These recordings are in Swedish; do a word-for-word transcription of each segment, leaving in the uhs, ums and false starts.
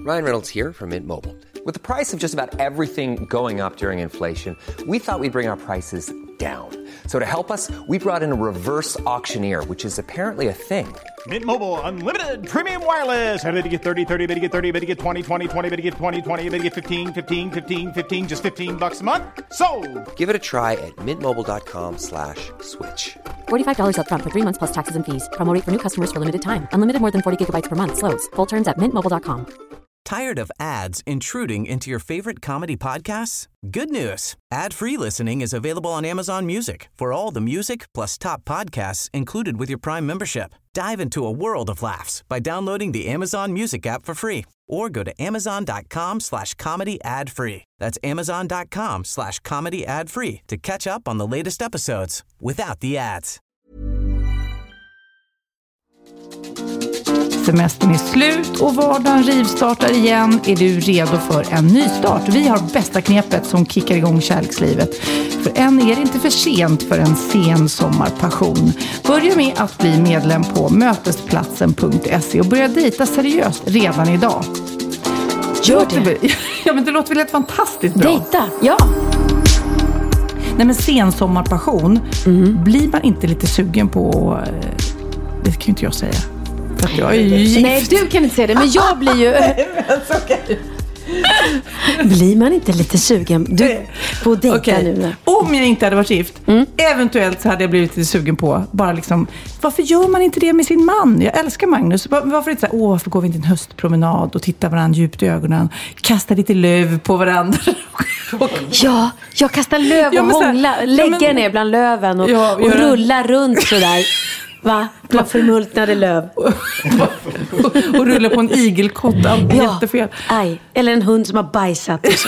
Ryan Reynolds here from Mint Mobile. With the price of just about everything going up during inflation, we thought we'd bring our prices down. So to help us, we brought in a reverse auctioneer, which is apparently a thing. Mint Mobile Unlimited Premium Wireless. How to get thirty, thirty, how to get thirty, how to get twenty, twenty, twenty, how to get twenty, twenty, how to get fifteen, fifteen, fifteen, fifteen, just fifteen bucks a month? Sold! Give it a try at mintmobile.com slash switch. forty-five dollars up front for three months plus taxes and fees. Promo rate for new customers for limited time. Unlimited more than forty gigabytes per month. Slows full terms at mint mobile dot com. Tired of ads intruding into your favorite comedy podcasts? Good news. Ad-free listening is available on Amazon Music for all the music plus top podcasts included with your Prime membership. Dive into a world of laughs by downloading the Amazon Music app for free or go to amazon.com slash comedy ad free. That's amazon.com slash comedy ad free to catch up on the latest episodes without the ads. Semestern är slut och vardagen rivstartar igen. Är du redo för en ny start? Vi har bästa knepet som kickar igång kärlekslivet. För än är det inte för sent för en sen sommarpassion. Börja med att bli medlem på mötesplatsen punkt se och börja dejta seriöst redan idag. Gör det. Ja, men det låter väl helt fantastiskt bra. Dejta, ja. Nej, men sen sommarpassion, mm. blir man inte lite sugen på... Det kan ju inte jag säga. För att jag är ju gift. Nej, du kan inte säga det, men jag blir ju... Blir man inte lite sugen du, på att dejta okay. nu? Om jag inte hade varit gift, mm. eventuellt så hade jag blivit lite sugen på bara liksom, varför gör man inte det med sin man? Jag älskar Magnus. Varför inte så här, åh, varför går vi inte en höstpromenad och tittar varandra djupt i ögonen, kastar lite löv på varandra? Ja, jag kastar löv och ja, hångla, lägger ja, men, ner bland löven och, ja, och rullar runt sådär. Va? Bland förmultnade löv. och, och rulla på en igelkotta. Ja, jättefel. Aj. Eller en hund som har bajsat. Och så.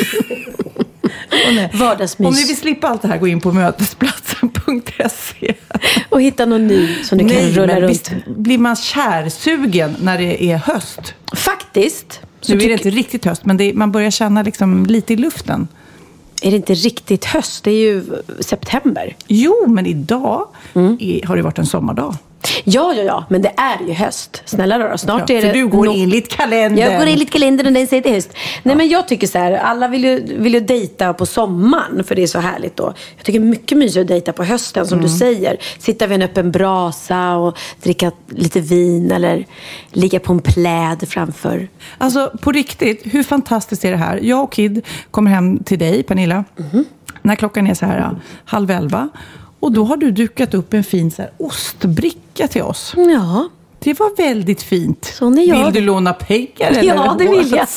Vardagsmys. Om ni vill slippa allt det här, gå in på mötesplatsen punkt se och hitta någon ny som du Nej, kan rulla runt. Visst, blir man kärsugen när det är höst? Faktiskt. Så nu är det inte riktigt höst, men det är, man börjar känna liksom lite i luften. Är det inte riktigt höst? Det är ju september. Jo, men idag mm. är, har det varit en sommardag. Ja, ja, ja. Men det är ju höst. Snälla då, snart ja, är det... För du går no- enligt kalendern. Jag går enligt kalendern och den säger det är höst. Nej, ja. men jag tycker så här, alla vill ju, vill ju dejta på sommaren, för det är så härligt då. Jag tycker mycket mysigt att dejta på hösten, som mm. du säger. Sitta vid en öppen brasa och dricka lite vin eller ligga på en pläd framför. Alltså, på riktigt, hur fantastiskt är det här? Jag och Kid kommer hem till dig, Pernilla, mm. när klockan är så här halv elva. Och då har du dukat upp en fin så här ostbricka till oss. Ja. Det var väldigt fint. Så när jag... Vill du låna pengar? Eller? Ja, det vill jag.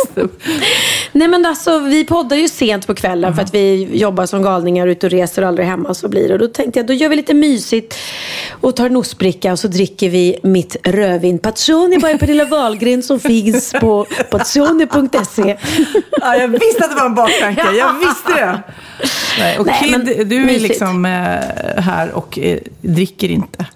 Nej, men alltså, vi poddar ju sent på kvällen uh-huh. för att vi jobbar som galningar ute och reser och aldrig hemma, så blir det. Och då tänkte jag, då gör vi lite mysigt och tar en ostbricka och så dricker vi mitt rödvin Pazzoni by Pernilla Wahlgren som finns på pazzoni punkt se. Ja, jag visste att det var en baktanke. Jag visste det. Nej, och Nej, Kid, du är mysigt. liksom äh, här och äh, dricker inte.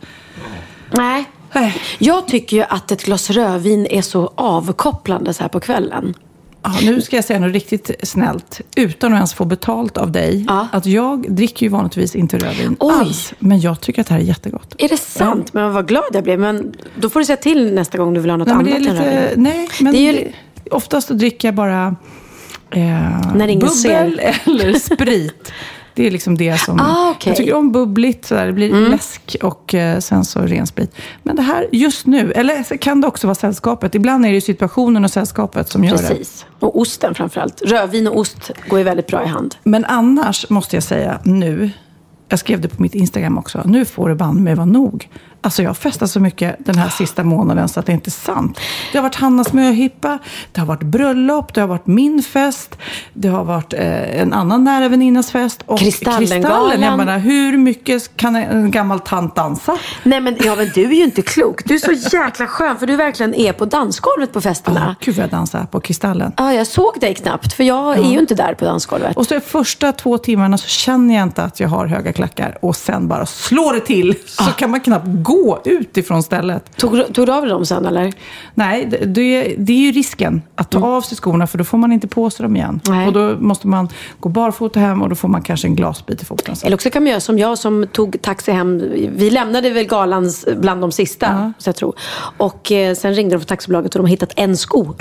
Nej. Jag tycker ju att ett glas rödvin är så avkopplande så här på kvällen. Ja, nu ska jag säga något riktigt snällt, utan att ens få betalt av dig. Ja. Att jag dricker ju vanligtvis inte rödvin Oj. alls, men jag tycker att det här är jättegott. Är det sant? Ja. Men vad glad jag blev. Men då får du säga till nästa gång du vill ha något nej, annat men det är lite, än rödvin. Nej, men det är ju... oftast då dricker jag bara eh, När ingen bubbel ser. eller sprit. Det är liksom det som... Ah, okay. Jag tycker om bubbligt, så där. Det blir mm. läsk och eh, sen så ren sprit. Men det här just nu, eller kan det också vara sällskapet. Ibland är det ju situationen och sällskapet som gör Precis. det. Precis. Och osten framförallt. Rödvin och ost går ju väldigt bra i hand. Men annars måste jag säga nu, jag skrev det på mitt Instagram också, nu får det band med vara nog. Alltså jag har festat så mycket den här sista månaden så att det inte är sant. Det har varit Hannas möhippa, det har varit bröllop, det har varit min fest, det har varit eh, en annan nära väninnas fest. Och Kristallen, jag menar, hur mycket kan en gammal tant dansa? Nej, men, ja, men du är ju inte klok. Du är så jäkla skön, för du verkligen är på dansgolvet på festerna. Ja, gud vad jag dansar på Kristallen. Ja, jag såg dig knappt, för jag ja. är ju inte där på dansgolvet. Och så de första två timmarna så känner jag inte att jag har höga klackar. Och sen bara slår det till, så ah. kan man knappt gå. gå ut ifrån stället. Tog, tog du av dem sen eller? Nej, det, det, det är ju risken att ta mm. av sig skorna, för då får man inte på sig dem igen. Nej. Och då måste man gå barfota hem och då får man kanske en glasbit i foten. Eller också kan man göra som jag som tog taxi hem. Vi lämnade väl galan bland de sista, uh-huh. så jag tror. Och eh, sen ringde de från taxibolaget och de har hittat en sko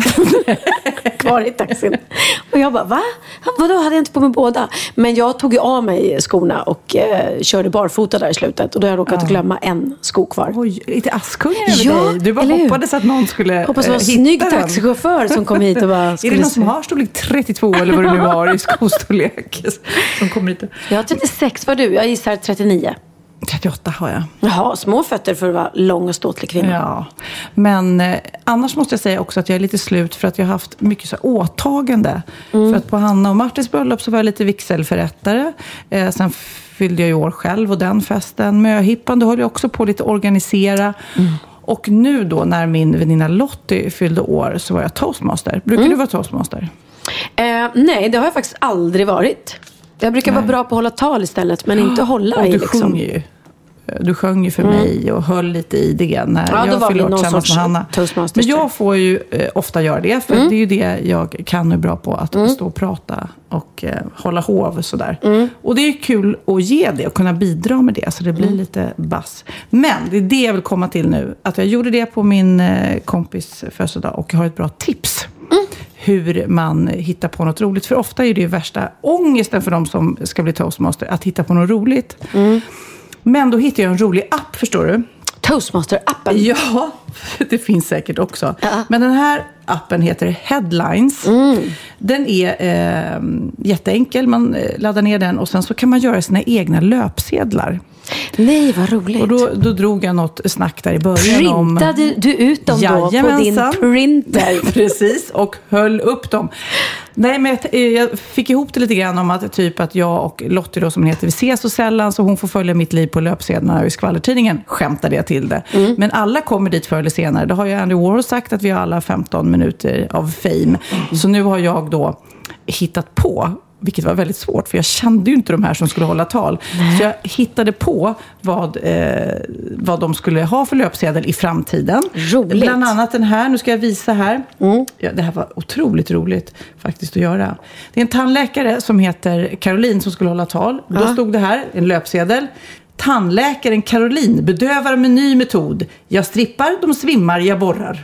kvar i taxin. Och jag bara, va? Vadå, hade jag inte på mig båda? Men jag tog ju av mig skorna och eh, körde barfota där i slutet. Och då har jag råkat uh-huh. glömma en sko kvar. Oj, lite Askungen över ja, dig. Du bara hoppades att någon skulle hoppas det var en snygg taxichaufför som kom hit och bara... Är det någon som har storlek trettiotvå eller vad det nu var i skostorlek som kom hit? Jag har trettiosex, var du? Jag gissar trettionio. trettioåtta har jag. Jaha, små fötter för att vara lång och ståtlig kvinna. Ja, men eh, annars måste jag säga också att jag är lite slut för att jag har haft mycket så åtagande. Mm. För att på Hanna och Martins bröllop så var jag lite vigselförrättare. Eh, sen fyllde jag ju år själv och den festen. Möhippan, då höll jag också på lite organisera. Mm. Och nu då när min väninna Lottie fyllde år så var jag toastmaster. Brukar mm. du vara toastmaster? Eh, nej, det har jag faktiskt aldrig varit. Jag brukar Nej. vara bra på att hålla tal istället, men inte hålla och i du liksom. Sjunger ju. Du sjöng ju för mm. mig och höll lite i det när ja, jag fyllde år tillsammans med Hanna. Men jag får ju eh, ofta göra det, för mm. det är ju det jag kan är bra på, att mm. stå och prata och eh, hålla hov sådär. Mm. Och det är ju kul att ge det och kunna bidra med det, så det blir mm. lite bass. Men det är det jag vill komma till nu, att jag gjorde det på min eh, kompis födelsedag och jag har ett bra tips. Mm. Hur man hittar på något roligt. För ofta är det ju värsta ångesten för de som ska bli toastmaster att hitta på något roligt. Mm. Men då hittar jag en rolig app, förstår du? Toastmaster-appen? Ja, det finns säkert också. Ja. Men den här appen heter Headlines. Mm. Den är eh, jätteenkel. Man laddar ner den och sen så kan man göra sina egna löpsedlar. Nej, vad roligt. Och då, då drog jag något snack där i början. Printade om... du ut dem då på din printer? Precis, och höll upp dem. Nej, men jag, jag fick ihop det lite grann om att typ att jag och Lottie då, som heter, vi ses så sällan så hon får följa mitt liv på löpsedlarna i skvallertidningen, skämtade jag till det. Mm. Men alla kommer dit förr eller senare. Det har ju Andy Warhol sagt, att vi har alla femton minuter av fame. Mm. Så nu har jag då hittat på, vilket var väldigt svårt, för jag kände ju inte de här som skulle hålla tal. Nej. Så jag hittade på vad, eh, vad de skulle ha för löpsedel i framtiden. Roligt. Bland annat den här, nu ska jag visa här. Mm. Ja, det här var otroligt roligt faktiskt att göra. Det är en tandläkare som heter Caroline som skulle hålla tal. Ja. Då stod det här, en löpsedel. Tandläkaren Caroline bedövar med ny metod. Jag strippar, de svimmar, jag borrar.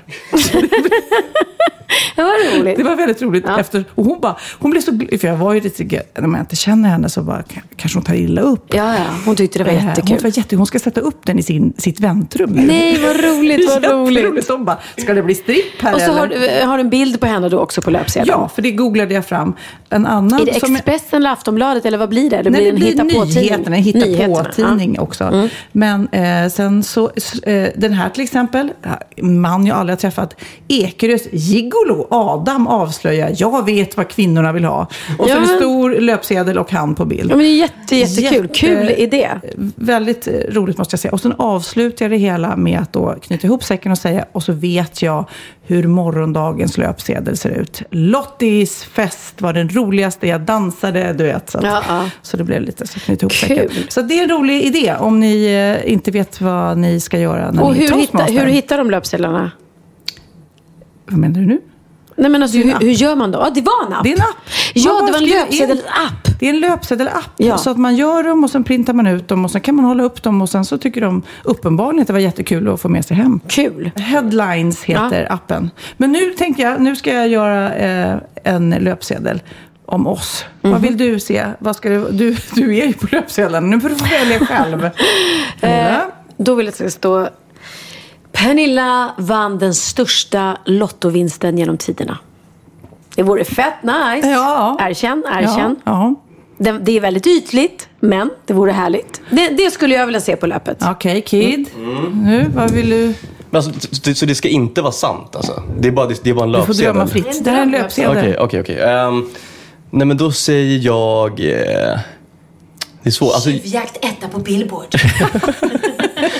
Det var roligt. Det var väldigt roligt. Ja. Efter, och hon bara, hon blev så glad, för jag var ju lite, när man inte känner henne så bara, kanske hon tar illa upp. Ja, ja. Hon tyckte det var äh, jättekul. Hon, var jätte, hon ska sätta upp den i sin, sitt väntrum. Nej, vad roligt, vad roligt. Hon bara, ska det bli stripp här? Och så eller? har, har du en bild på henne då också på löpsedeln? Ja, för det googlade jag fram. En annan är det Expressen eller Aftonbladet eller vad blir det? Det blir, Nej, det blir en hitta-på-tidning. En hitta-på-tidning ja. också. Mm. Men eh, sen så, eh, den här till exempel, man jag aldrig har träffat, Ekerös gigolo Adam avslöjar, jag vet vad kvinnorna vill ha. Och ja. så är det stor löpsedel och han på bild. Ja, men det är jätte, jättekul. Jätte, Kul idé. Väldigt roligt måste jag säga. Och sen avslutar jag det hela med att då knyta ihop säcken och säga, och så vet jag hur morgondagens löpsedel ser ut. Lotties fest var den roligaste, jag dansade, du vet. Så, att, ja, ja. så det blev lite så knyta ihop säcken. Så det är en rolig idé om ni eh, inte vet vad ni ska göra när och ni hur toastmaster. Hitta, hur hittar de löpsedlarna? Vad menar du nu? Nej, men alltså, hur, hur gör man då? Ja, det var en app. Det är en app. Ja, det var en löpsedelapp. Det är en löpsedelapp. Ja. Så att man gör dem och sen printar man ut dem och sen kan man hålla upp dem och sen så tycker de uppenbarligen att det var jättekul att få med sig hem. Kul. Headlines heter ja. appen. Men nu tänkte jag, nu ska jag göra eh, en löpsedel om oss. Mm-hmm. Vad vill du se? Vad ska du, du, du är ju på löpsedeln. Nu får du få välja själv. eh, då vill jag att det ska stå: Pernilla vann den största lottovinsten genom tiderna. Det vore fett nice. Ja. Erkänn, erkänn. Ja, ja. Det, det är väldigt ytligt, men det vore härligt. Det, det skulle jag vilja se på löpet. Okej, okay, Kid. Mm. Nu, vad vill du? Men alltså, så det ska inte vara sant alltså? Det är bara, det är bara en löpsedel. Du får drömma fritt. Det här är en löpsedel. Okej, okej, okej. Nej, men då säger jag... Eh, det är svårt. Alltså... Tjuvjakt etta på Billboard.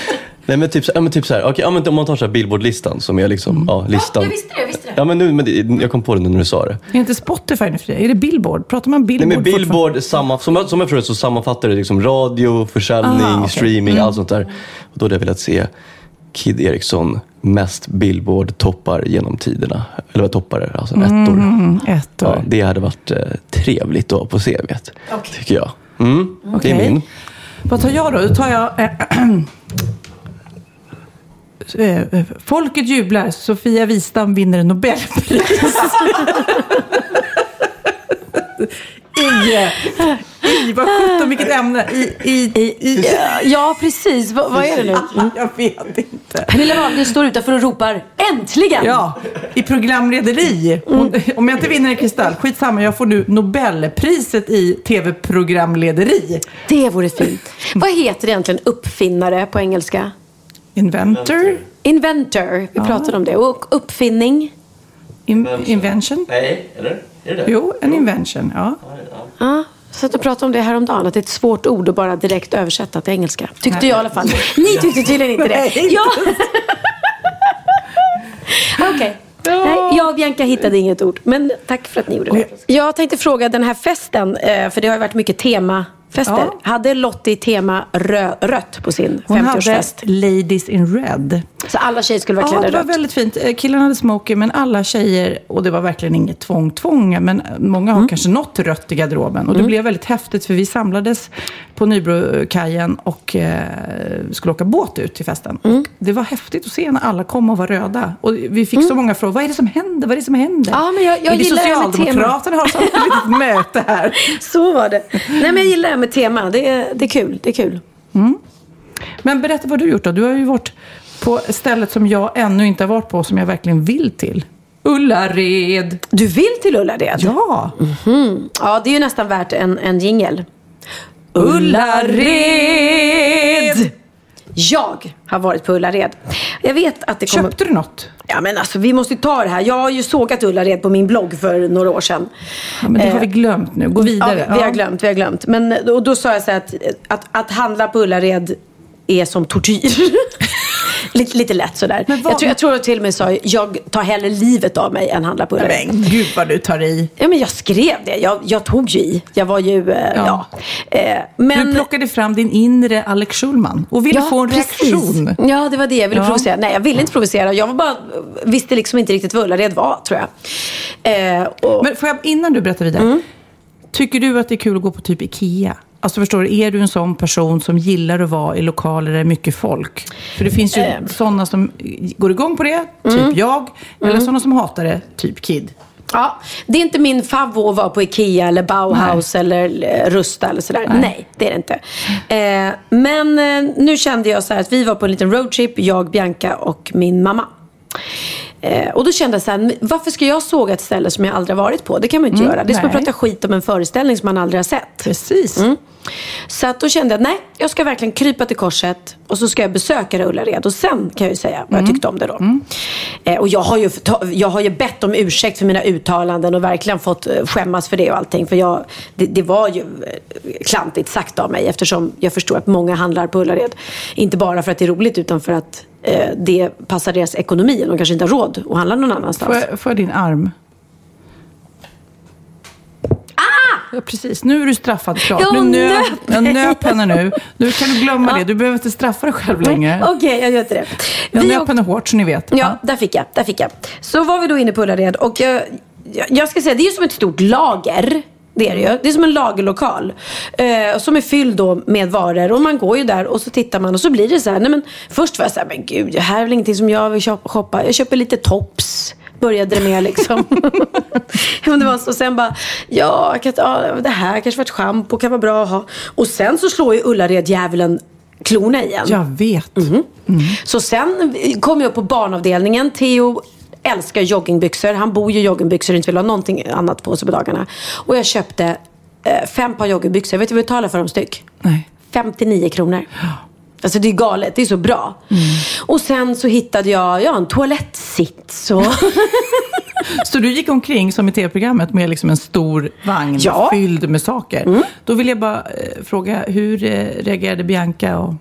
Nej men typ, ja, men typ så här, okej, ja, men om man tar så här Billboard-listan som är liksom, mm. ja, listan. Ja, jag visste det, jag visste det. Ja, men nu, men det, jag kom på det nu när du sa det. Är det inte Spotify nu för det? Är det Billboard? Pratar man Billboard? Nej, men Billboard, samma, som, som jag förstår så sammanfattar det liksom radio, försäljning, Aha, okay. streaming, mm. allt sånt där. Och då hade jag velat se Kid Eriksson mest Billboard-toppar genom tiderna. Eller vad toppar det? Alltså ettor. Mm, ettor. Ja, det hade varit eh, trevligt då på C V:t, okay. tycker jag. Mm, okay. Det är min. Vad tar jag då? Då tar jag... Äh, äh, Folket jublar. Sofia Wistam vinner en Nobelpris. I, i, vad sjutton, vilket ämne? I, i, i, i. Ja, precis. Va, vad är det nu? Mm. Jag vet inte. Pernilla Wahlgren står utanför och ropar äntligen! Ja, i programlederi. Mm. Om jag inte vinner en kristall, skitsamma, jag får nu Nobelpriset i tv-programlederi. Det vore fint. Vad heter egentligen uppfinnare på engelska? Inventor. Inventor, vi ja. pratade om det. Och uppfinning? In, invention? Nej, eller? Är det? Jo, en invention, ja. Ja, så att du pratade om det här om dagen, att det är ett svårt ord att bara direkt översätta till engelska. Tyckte Nej. jag i alla fall. Ni tyckte tydligen inte det. Nej, ja. Okej. Okay. Nej, jag och Bianca hittade inget ord. Men tack för att ni gjorde det. Jag tänkte fråga den här festen, för det har ju varit mycket temafester. Ja. Hade Lottie tema rö- rött på sin femtioårsfest? Hon hade Ladies in Red. Så alla tjejer skulle vara klädda rött? Ja, det var väldigt fint. Killarna hade smoking, men alla tjejer, och det var verkligen inget tvång, tvång men många har mm. kanske något rött i garderoben. Och det mm. blev väldigt häftigt, för vi samlades på Nybrokajen och eh, skulle åka båt ut till festen. Mm. Och det var häftigt att se när alla kom och var röda. Och vi fick mm. så många frågor, vad är det som händer? Vad är det som händer? Ja, men jag, jag är det gillar Socialdemokraterna har så ett litet möte här. Så var det. Nej, men jag gillar det med tema. Det är, det är kul. Det är kul. Mm. Men berätta vad du har gjort då. Du har ju varit på stället som jag ännu inte har varit på, som jag verkligen vill till. Ullared. Du vill till Ullared? Ja. Mm-hmm. Ja, det är ju nästan värt en, en jingle. Ullared! Jag har varit på Ullared. Jag vet att det kommer... Köpte du något? Ja, men alltså, vi måste ta det här. Jag har ju sågat Ullared på min blogg för några år sedan. Ja, men det har vi glömt nu. Gå vidare. Ja, vi har glömt, vi har glömt. Men och då sa jag så här att, att, att handla på Ullared är som tortyr. lite, lite lätt sådär. Jag tror, jag tror till och med sa jag tar hellre livet av mig än handla på Ullared. Men gud vad du tar i. Ja, men jag skrev det. Jag, jag tog ju i. Jag var ju, eh, ja. ja. Eh, men... Du plockade fram din inre Alex Schulman och ville ja, få en precis. reaktion. Ja, det var det jag ville ja. provocera. Nej, jag ville inte provocera. Jag var bara, visste liksom inte riktigt vad Ullared var, tror jag. Eh, och... Men får jag, innan du berättar vidare. Mm. Tycker du att det är kul att gå på typ Ikea? Alltså förstår du, är du en sån person som gillar att vara i lokaler där det är mycket folk? För det finns ju mm. sådana som går igång på det, typ mm. jag. Eller mm. sådana som hatar det, typ Kid. Ja, det är inte min favvo att vara på Ikea eller Bauhaus Nej. eller Rusta eller sådär. Nej, Nej det är det inte. Eh, men eh, nu kände jag så här att vi var på en liten roadtrip, jag, Bianca och min mamma. Eh, och då kände jag så här, varför ska jag såga ett ställe som jag aldrig har varit på? Det kan man inte mm, göra. Det är som att prata skit om en föreställning som man aldrig har sett. Precis. Mm. Så att då kände jag, nej, jag ska verkligen krypa till korset och så ska jag besöka Ullared och sen kan jag ju säga vad mm. jag tyckte om det då. Mm. Eh, och jag har, ju, jag har ju bett om ursäkt för mina uttalanden och verkligen fått skämmas för det och allting. För jag, det, det var ju klantigt sagt av mig eftersom jag förstår att många handlar på Ullared. Inte bara för att det är roligt utan för att eh, det passar deras ekonomi och de kanske inte har råd att handla någon annanstans. Får jag, får jag din arm? Ja, precis. Nu är du straffad, klart. Jag nu nöp. Jag nöp henne nu. Nu kan du glömma ja. det. Du behöver inte straffa dig själv längre. Okej, okay, jag gör inte det. Jag vi nöp och... henne hårt, så ni vet. Ja, ja, där fick jag. Där fick jag. Så var vi då inne på Ullared. Och jag, jag ska säga, det är som ett stort lager. Det är det ju. Det är som en lagerlokal. Eh, som är fylld då med varor. Och man går ju där och så tittar man. Och så blir det så här. Nej, men först var jag så här, men gud, det här är väl ingenting som jag vill shoppa. Jag köper lite tops. Började det med liksom. Men det var så. Sen bara, ja, kan, ja, det här kanske varit shampoo, kan vara bra att ha. Och sen så slår ju Ullared djävulen klorna igen. Jag vet. Mm. Mm. Så sen kom jag upp på barnavdelningen. Theo älskar joggingbyxor. Han bor ju i joggingbyxor och inte vill ha någonting annat på sig på dagarna. Och jag köpte eh, fem par joggingbyxor. Vet du vad jag betalar för dem styck? Nej. femtionio kronor. Alltså det är galet, det är så bra. Mm. Och sen så hittade jag ja, en toalettsits. Och så du gick omkring som i tv-programmet med liksom en stor vagn ja. fylld med saker. Mm. Då vill jag bara eh, fråga, hur eh, reagerade Bianca och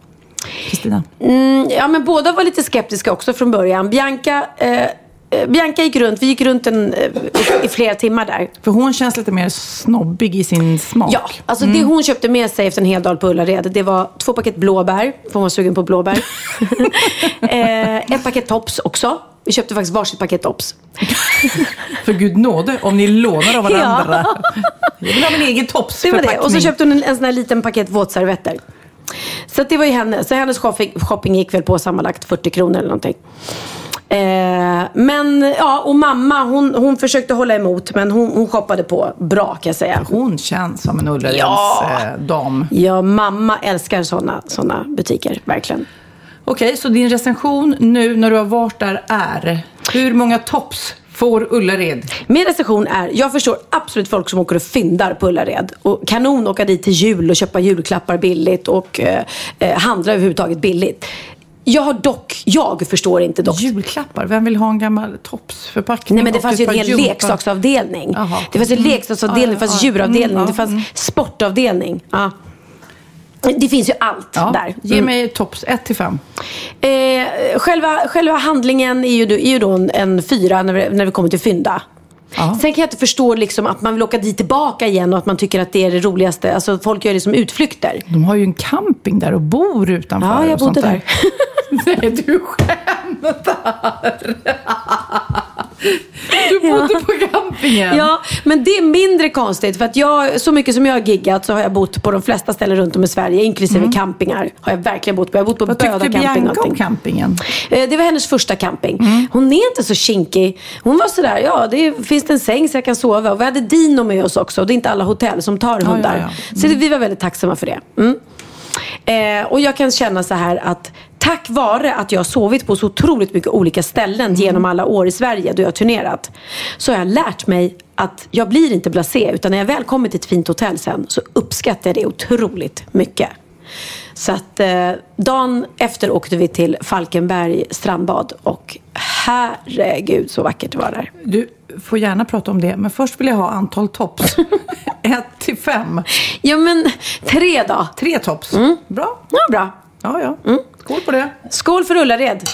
Kristina? Mm, ja, men båda var lite skeptiska också från början. Bianca... Eh, Bianca gick runt, vi gick runt en, i, i flera timmar där. För hon känns lite mer snobbig i sin smak. Ja, alltså mm. det hon köpte med sig efter en hel dag på Ullared, det var två paket blåbär, för hon var sugen på blåbär. eh, ett paket tops också. Vi köpte faktiskt varsitt paket tops. För gud nåde, om ni lånar av varandra. Ja. Jag vill ha min egen topsförpackning. Det var det. Och så köpte hon en, en sån här liten paket våtservetter. Så att det var ju henne. Så hennes shopping, shopping gick väl på sammanlagt fyrtio kronor eller någonting. Eh, men ja, och mamma hon, hon försökte hålla emot, men hon, hon shoppade på bra, kan jag säga. Hon känns som en Ullareds ja. eh, dam. Ja, mamma älskar såna, såna butiker, verkligen. Okej, okay, så din recension nu när du har varit där är: hur många tops får Ullared? Min recension är: jag förstår absolut folk som åker och fyndar på Ullared. Och kanon åka dit till jul och köpa julklappar billigt och eh, handla överhuvudtaget billigt. Jag har dock, jag förstår inte dock. Julklappar? Vem vill ha en gammal topsförpackning? Nej, men det fanns ju en hel jumpa. leksaksavdelning. Aha. Det fanns en leksaksavdelning, det fanns djuravdelning, mm, det fanns sportavdelning. Ja. Det finns ju allt ja. där. Ge mig mm. tops ett till fem. Eh, själva, själva handlingen är ju, är ju då en, en fyra när vi, när vi kommer till fynda. Ja. Sen kan jag inte förstå liksom att man vill åka dit tillbaka igen och att man tycker att det är det roligaste. Alltså folk gör det som utflykter. De har ju en camping där och bor utanför. Ja, jag bodde där. Nej, du skämtar. Du bodde ja. på campingen. Ja, men det är mindre konstigt. För att jag, så mycket som jag har giggat så har jag bott på de flesta ställen runt om i Sverige. Inklusive mm. campingar har jag verkligen bott på. Jag har bott på Böda camping. Vad tyckte Bianca om campingen? Det var hennes första camping. Mm. Hon är inte så kinkig. Hon var sådär, ja det finns det en säng så jag kan sova. Och vi hade Dino med oss också. Och det är inte alla hotell som tar hundar. Ja, ja, ja. Mm. Så vi var väldigt tacksamma för det. Mm. Eh, och jag kan känna så här att tack vare att jag har sovit på så otroligt mycket olika ställen mm. genom alla år i Sverige då jag har turnerat, så har jag lärt mig att jag blir inte blasé, utan när jag väl kommer till ett fint hotell sen så uppskattar jag det otroligt mycket. Så att eh, dagen efter åkte vi till Falkenberg strandbad och herregud så vackert det var där. Du får gärna prata om det, men först vill jag ha antal tops. Ett till fem. Ja, men tre då. Tre tops. Mm. Bra. Ja, bra. Ja, ja. Mm. Skål på det. Skål för Ullared.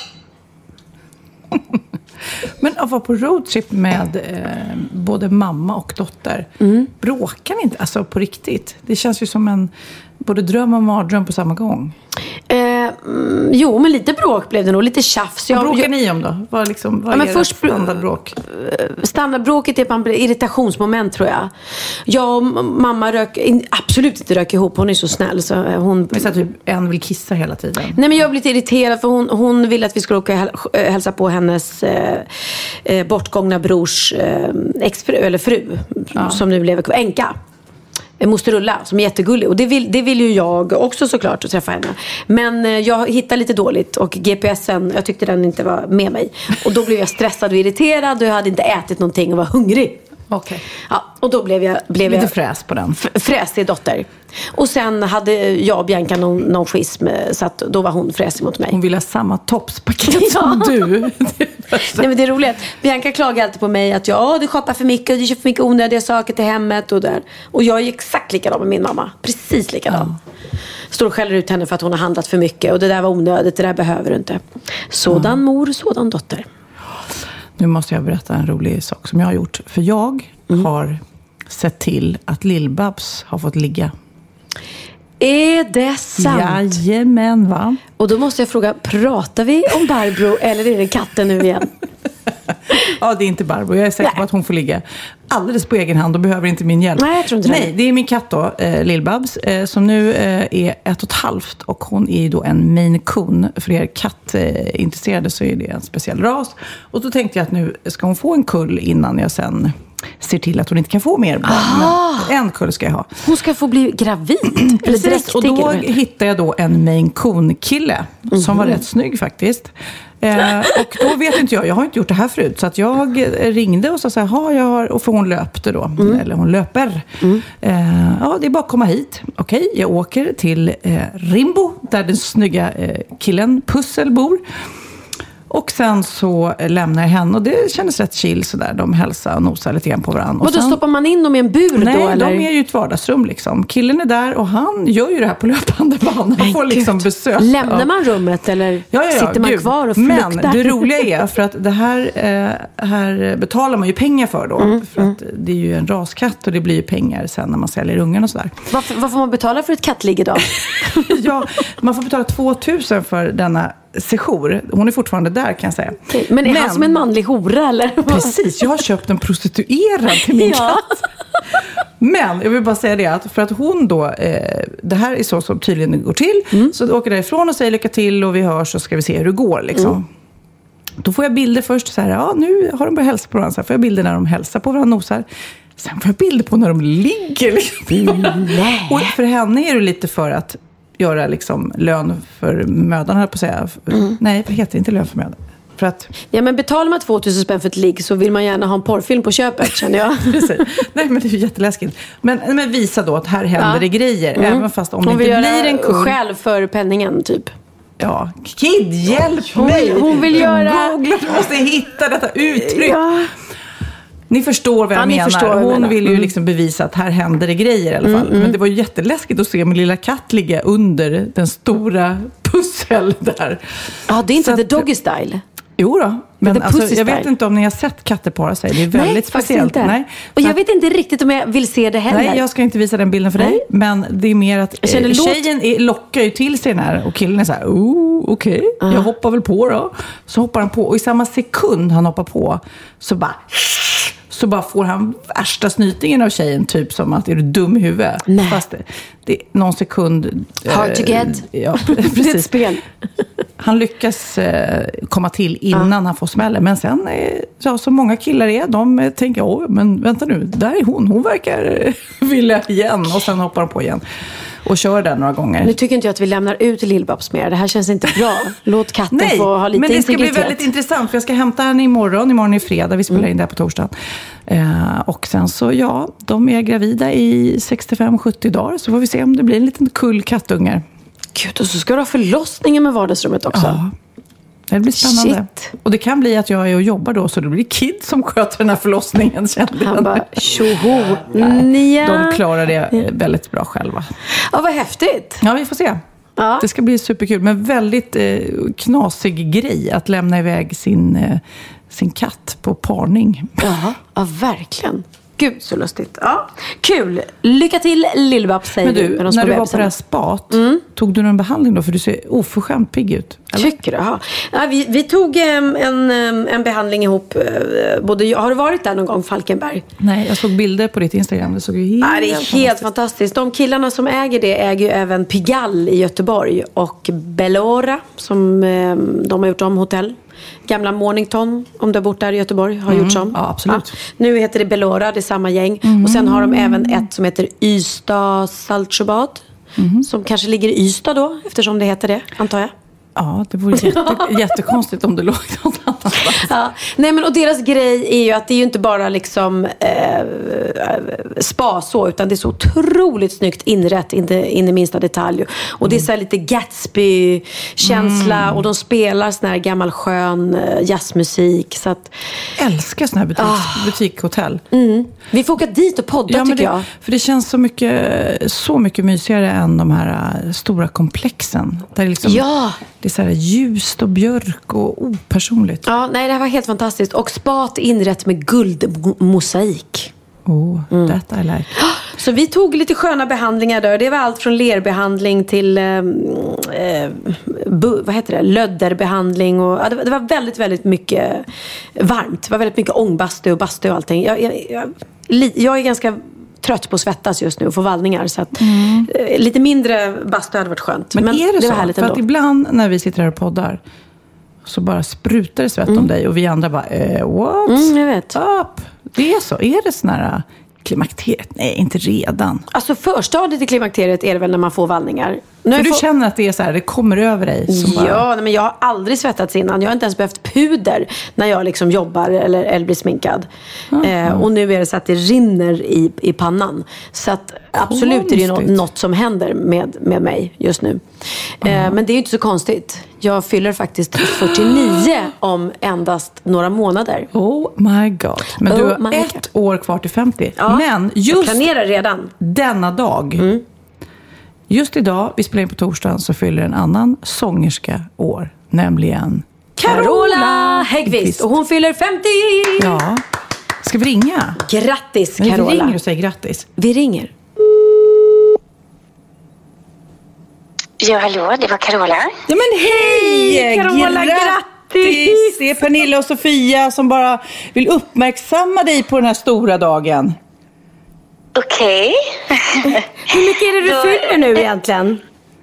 Men att vara på roadtrip med eh, både mamma och dotter, mm. bråkar ni inte? Alltså på riktigt. Det känns ju som en både dröm och mardröm på samma gång. Eh, mm, jo, men lite bråk blev det nog. Lite tjafs. Vad bråkar jag, ni om då? Vad, liksom, vad ja, är först, standardbråk? Standardbråket är man irritationsmoment, tror jag. Jag och mamma rök, absolut inte rök ihop. Hon är så snäll. Så hon... Men så typ en vill kissa hela tiden. Nej, men jag blev lite irriterad för hon, hon ville att vi skulle åka och hälsa på hennes eh, bortgångna brors eh, exfru, eller fru, ja. som nu lever änka. Moster Ulla, som är jättegullig. Och det vill, det vill ju jag också såklart att träffa henne. Men jag hittade lite dåligt. Och G P S'en, jag tyckte den inte var med mig. Och då blev jag stressad och irriterad. Och jag hade inte ätit någonting och var hungrig. Okej. Okay. Ja, och då blev jag... Blev lite jag fräs på den. F- fräsig dotter. Och sen hade jag och Bianca någon, någon schism. Så att då var hon fräsig mot mig. Hon ville ha samma toppspaket ja. som du. Nej, men det är roligt. Bianca klagar alltid på mig att jag, du shoppar för mycket och du köper för mycket onödiga saker till hemmet och där. Och jag är exakt likadan med min mamma. Precis likadan. Ja. Står och skäller ut henne för att hon har handlat för mycket. Och det där var onödigt, det där behöver du inte. Sådan mm. mor, sådan dotter. Nu måste jag berätta en rolig sak som jag har gjort. För jag mm. har sett till att Lill-Babs har fått ligga. Är det sant? Jajamän, va? Och då måste jag fråga, pratar vi om Barbro eller är det katten nu igen? Ja, det är inte Barbro. Jag är säker Nej. på att hon får ligga alldeles på egen hand och behöver inte min hjälp. Nej, jag tror inte det. Nej, det är min katt då, eh, Lill-Babs, eh, som nu eh, är ett och ett halvt. Och hon är ju då en Maine Coon. För er kattintresserade så är det en speciell ras. Och då tänkte jag att nu ska hon få en kull innan jag sen ser till att hon inte kan få mer barn. Ah. Men en kull ska jag ha. Hon ska få bli gravid. Precis, och då hittade jag då en Maine Coon-kille mm-hmm. som var rätt snygg faktiskt. Eh, och då vet inte jag, jag har inte gjort det här förut. Så att jag ringde och sa så här, jag har, och för hon löpte då. Mm. Eller hon löper. Mm. Eh, ja, det är bara att komma hit. Okej, jag åker till eh, Rimbo, där den snygga eh, killen Pussel bor. Och sen så lämnar jag henne och det kändes rätt chill sådär. De hälsar och nosar lite grann på varandra. Och då stoppar man in dem i en bur nej, då? Eller? Nej, de är ju ett vardagsrum liksom. Killen är där och han gör ju det här på löpande band. Han får liksom besök. Lämnar man rummet eller ja, ja, ja, sitter man gud. kvar och fluktar? Men det roliga är för att det här, eh, här betalar man ju pengar för då. Mm, för mm. att det är ju en raskatt och det blir ju pengar sen när man säljer ungen och sådär. Varför, varför får man betala för ett kattligg idag? Ja, man får betala tvåtusen för denna sejour. Hon är fortfarande där kan jag säga. Okay. Men är Men, han som en manlig hora eller? Precis, jag har köpt en prostituerad till min ja. katt. Men jag vill bara säga det att för att hon då, eh, det här är så som tydligen går till. Mm. Så åker därifrån och säger lycka till och vi hörs och ska vi se hur det går liksom. Mm. Då får jag bilder först så här, ja nu har de börjat hälsa på varandra. Så får jag bilder när de hälsar på varandra, nosar. Sen får jag bilder på när de ligger. Liksom. Mm, och för henne är det lite för att göra liksom lön för mödan, höll på att säga. Mm. Nej, det heter inte lön för mödan. För att... Ja, men betalar man tvåtusen spänn för ett ligg så vill man gärna ha en porrfilm på köpet, känner jag. Precis. Nej, men det är ju jätteläskigt. Men, men visa då att här händer ja. det grejer. Mm. Även fast om hon det inte blir en kund. Själv för penningen, typ. Ja, Kid, hjälp mig! Hon vill göra... Googla, du måste hitta detta uttryck. Ja. Ni förstår vad jag ja, menar. Vad hon menar. vill ju liksom bevisa att här händer det grejer i alla fall. Mm, mm. Men det var ju jätteläskigt att se min lilla katt ligga under den stora pussel där. Ja, det är inte så the doggy style. Jo då, men alltså, jag vet inte om ni har sett katter para sig. Det är väldigt Nej, speciellt. Nej, och jag vet inte riktigt om jag vill se det heller. Nej, jag ska inte visa den bilden för Nej. dig. Men det är mer att eh, låt... tjejen är, lockar ju till sig den här. Och killen är så här, oh, okej, okay. uh. jag hoppar väl på då. Så hoppar han på. Och i samma sekund han hoppar på så bara... Så bara får han värsta snytningen av tjejen. Typ som att, är du dum i huvudet? Nej. Fast det, det är någon sekund... Hard eh, to get. Ja, precis. spel. Han lyckas eh, komma till innan ja. han får smällen. Men sen, eh, ja, så många killar är, de eh, tänker, åh, men vänta nu, där är hon. Hon verkar eh, vilja igen. Och sen hoppar de på igen. Och kör den några gånger. Nu tycker inte jag att vi lämnar ut Lill-Babs mer. Det här känns inte bra. Låt katten Nej, få ha lite integritet. Men det ska bli väldigt intressant. För jag ska hämta henne imorgon. Imorgon är fredag. Vi spelar mm. in det här på torsdag. Eh, och sen så, ja, de är gravida i sextiofem sjuttio dagar. Så får vi se om det blir en liten kull kattungar. Gud, och så ska du ha förlossningen med vardagsrummet också. Ja. Det blir spännande. Shit. Och det kan bli att jag är och jobbar då. Så det blir Kid som sköter den här förlossningen. Han bara, tjoho. Nej, de klarar det väldigt bra själva. Ja, vad häftigt. Ja, vi får se. Ja. Det ska bli superkul. Men väldigt eh, knasig grej att lämna iväg sin, eh, sin katt på parning. Jaha, ja, verkligen. Gud, så lustigt. Ja, kul. Lycka till, Lill-Babs, säger du. Men du, när du var på det här spat, mm. tog du någon behandling då? För du ser oförskämt pigg ut. Eller? Tycker du? Ja. Ja, vi, vi tog en, en, en behandling ihop. Både, har du varit där någon gång, Falkenberg? Nej, jag såg bilder på ditt Instagram. Det såg ju helt, ja, det är helt fantastiskt. fantastiskt. De killarna som äger det äger ju även Pigalle i Göteborg. Och Bellora, som de har gjort om hotell. Gamla Mornington, om du har bort där i Göteborg, har mm, gjort som. Ja, absolut. Ja. Nu heter det Bellora, det är samma gäng. Mm. Och sen har de även ett som heter Ystad Saltsjöbad. Mm. Som kanske ligger i Ystad då, eftersom det heter det, antar jag. Ja, det vore jätte, jättekonstigt om det låg något annanstans. Ja. Nej, men och deras grej är ju att det är ju inte bara liksom eh, spa så, utan det är så otroligt snyggt inrätt in i, in i minsta detalj. Och det är så här lite Gatsby-känsla mm. och de spelar sån här gammal skön eh, jazzmusik. Så att... Älskar sån här butik, oh. butikhotell. Mm. Vi får åka dit och podda, ja, tycker det, jag. För det känns så mycket, så mycket mysigare än de här uh, stora komplexen. Där det liksom, ja. Det är så här ljust och björk och opersonligt. Ja, nej, det här var helt fantastiskt. Och spat inrätt med guldmosaik. Oh, mm. that I like. Så vi tog lite sköna behandlingar där. Det var allt från lerbehandling till eh, eh, bu, vad heter det? lödderbehandling. Och, ja, det, var, det var väldigt, väldigt mycket varmt. Det var väldigt mycket ångbastu och bastu och allting. Jag, jag, jag, jag är ganska trött på att svettas just nu och få vallningar. Så att, mm. eh, lite mindre bastu hade varit skönt. Men, Men är det, det så? Var härligt för ändå. Att ibland när vi sitter här och poddar så bara sprutar det svett mm. om dig. Och vi andra bara, eh, what? Mm, jag vet. Up? Det är så. Är det sån här klimakteriet? Nej, inte redan. Alltså förstadiet i klimakteriet är det väl när man får vallningar. Nu För du får... känner att det är så här, det kommer över dig? Som ja, bara... men jag har aldrig svettats innan. Jag har inte ens behövt puder när jag liksom jobbar eller, eller blir sminkad. Mm. Eh, och nu är det så att det rinner i, i pannan. Så att absolut konstigt. Är det något, något som händer med, med mig just nu. Mm. Eh, men det är ju inte så konstigt. Jag fyller faktiskt fyrtionio om endast några månader. Oh my god. Men du oh har ett God. år kvar till femtio. Ja, men just jag planerar redan. Denna dag... Mm. Just idag, vi spelar in på torsdagen, så fyller en annan sångerska år. Nämligen Carola Häggkvist. Och hon fyller femtio! Ja. Ska vi ringa? Grattis, Men Carola. vi ringer och säger grattis. Vi ringer. Ja, hallå, det var Carola. Ja, men hej! Carola, grattis! grattis! Det är Pernilla och Sofia som bara vill uppmärksamma dig på den här stora dagen. Okej. Okay. Hur mycket är det du Då, fyller nu egentligen?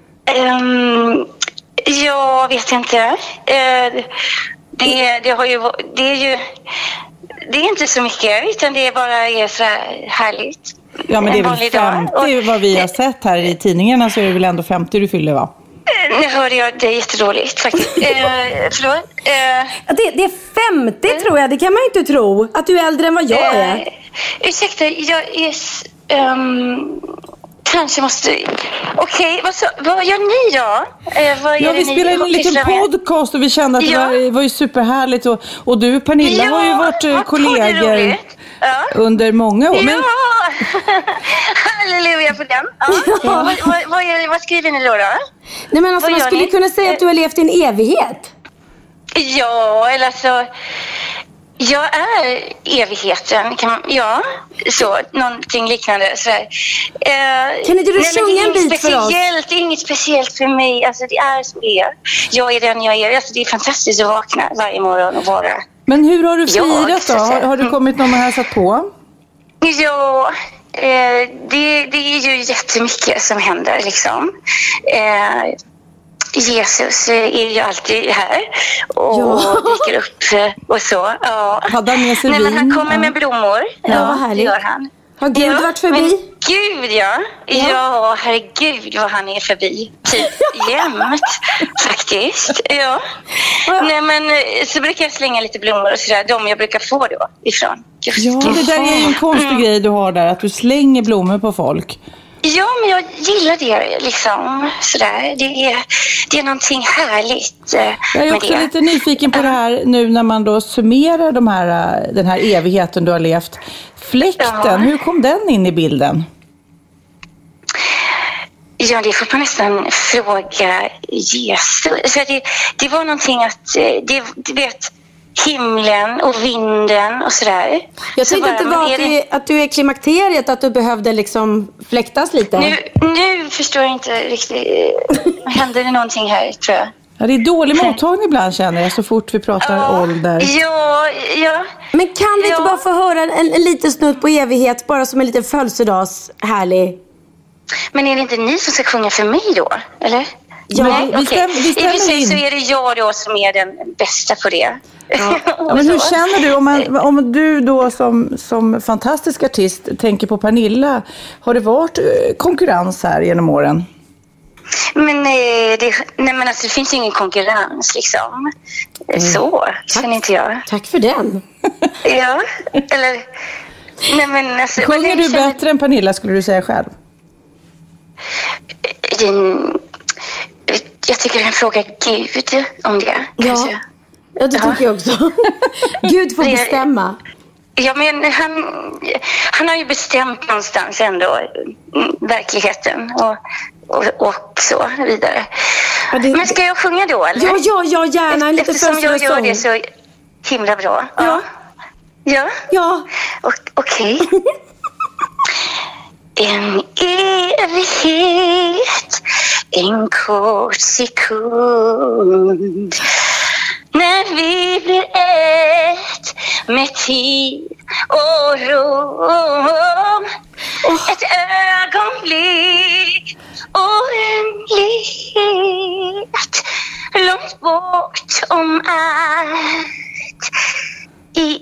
Um, jag vet inte. Uh, det, det, har ju, det är ju det är inte så mycket, utan det är bara är så härligt. Ja, men det är väl femtio vad vi har sett här i tidningarna, så är det väl ändå femtio du fyller, va? Nu hörde jag, det är jätteroligt faktiskt. uh, förlåt? Uh, det, det är femtio uh, tror jag, det kan man ju inte tro. Att du är äldre än vad jag uh, är. Ursäkta, jag är... Um, kanske måste... Okej, okay, vad, vad gör ni då? Eh, vad ja, vi spelade en liten podcast och vi kände att ja. det, var, det var ju superhärligt. Och, och du, Pernilla, ja, har ju varit kollegor ja. under många år. Ja, men... halleluja på den. Ja. Ja. Vad, vad, vad, är, vad skriver ni då? då? Nej, men alltså, man skulle ni? kunna säga att du har levt i en evighet. Ja, eller så... Jag är evigheten, kan man, ja, så, någonting liknande sådär. Uh, kan inte du nej, sjunga en bit för oss? Det är inget speciellt för mig, alltså det är som det är. Jag är den jag är, alltså det är fantastiskt att vakna varje morgon och vara. Men hur har du firat då? Har, har du kommit någon och hälsat på? Ja, eh, det, det är ju jättemycket som händer liksom. Eh, Jesus är ju alltid här och ja. dyker upp och så. Ja. Hade han med sig Nej, vin? men han kommer ja. med blommor. Ja, ja, vad härligt. Gör han. Har Gud ja, varit förbi? Men Gud, ja. Ja, ja herregud vad han är förbi. Typ jämt, faktiskt. Ja. ja. Nej, men så brukar jag slänga lite blommor och sådär. De jag brukar få då ifrån. Just. Ja, det där är ju en konstig mm. grej du har där. Att du slänger blommor på folk. Ja, men jag gillar det liksom sådär. Det är, det är någonting härligt eh, Jag är också det. lite nyfiken på det här nu när man då summerar de här, den här evigheten du har levt. Fläkten, ja. hur kom den in i bilden? Ja, det får man nästan fråga Jesus. Så det, det var någonting att, det, du vet... himlen och vinden och sådär. Jag så tänkte bara, att det var att, det... att du är klimakteriet, att du behövde liksom fläktas lite. Nu, nu förstår jag inte riktigt. Händer det någonting här, tror jag? Ja, det är dålig mottagning ibland, känner jag, så fort vi pratar ja, ålder. Ja, ja. Men kan vi ja. inte bara få höra en, en liten snutt på evighet, bara som en liten födelsedags härlig? Men är det inte ni som ska sjunga för mig då, eller? Ja, nej, vi, okay. stäm, vi stämmer in. I och för sig så är det jag då som är den bästa på det. Ja. Ja, men hur känner du, om, man, om du då som, som fantastisk artist tänker på Pernilla, har det varit konkurrens här genom åren? Men, det, nej, men alltså, det finns ingen konkurrens liksom. Mm. Så känner inte jag. Tack för den. Ja, eller... Nej, men, alltså, sjunger men, du känner... bättre än Pernilla, skulle du säga själv? Den... Jag tycker den frågar Gud om det. Ja, kanske. Ja, det tycker ja. jag också. Gud får bestämma. Ja, men han, han har ju bestämt någonstans ändå verkligheten och, och, och så vidare. Ja, det, men ska jag sjunga då, eller? Ja, ja, ja gärna. En lite eftersom jag gör det så himla bra. Ja. Ja. Ja. ja. Okej. Okay. En evighet, en kort sekund, när vi blir ett med tid och rum. Oh. Ett ögonblick oändligt, långt bort om allt i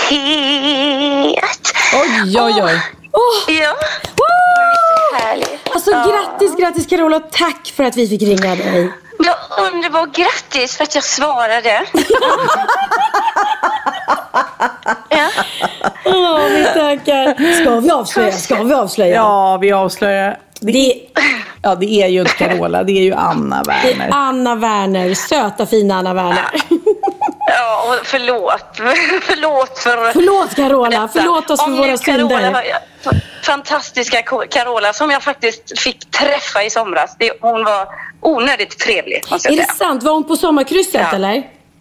evighet. Oj, oj, oj. Oh. Ja, oh. härligt. Alltså ja. grattis, grattis Carola. Tack för att vi fick ringa dig. Ja, underbart. Grattis för att jag svarade. Ja. Åh, vi tackar. Ska vi avslöja? Ska vi avslöja? Ja, vi avslöjar. Det, Det, ja, det är ju inte Carola, det är ju Anna det Werner. är Anna Werner. Söta, fina Anna Werner. Ja, och förlåt. förlåt för... Förlåt Carola, förlåt oss för Om våra nu Carola synder. var- Fantastiska Carola som jag faktiskt fick träffa i somras. Det, hon var onödigt trevlig, måste Är jag det säga. sant? Var hon på sommarkrysset Ja. eller?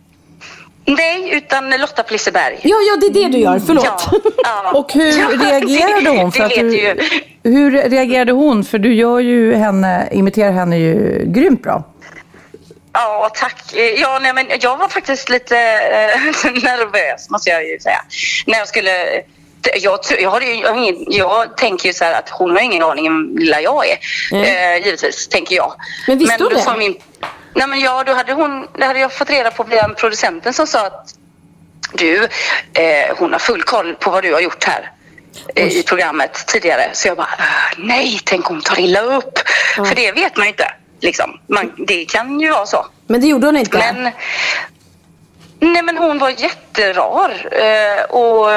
Nej, utan Lotta Plisseberg. Ja, ja, det är det du gör. Förlåt. Ja, ja. Och hur Ja, reagerade hon? För det, att det vet du, ju. hur reagerade hon? För du gör ju henne, imiterar henne ju grymt bra. Ja, tack. Ja, nej, men jag var faktiskt lite eh, nervös, måste jag ju säga. När jag skulle... Jag, jag, har ju, jag, har ingen, jag tänker ju så här att hon har ingen aning om hur lilla jag är. Mm. Eh, givetvis, tänker jag. Men visste hon då det? sa min, nej, men ja, då hade, hon, då hade jag fått reda på via producenten som sa att du, eh, hon har full koll på vad du har gjort här eh, i programmet tidigare. Så jag bara, nej, tänk hon tar illa upp. Ja. För det vet man ju inte. Liksom. Man, det kan ju vara så. Men det gjorde hon inte. Men, nej, men hon var jätterar. Eh, och,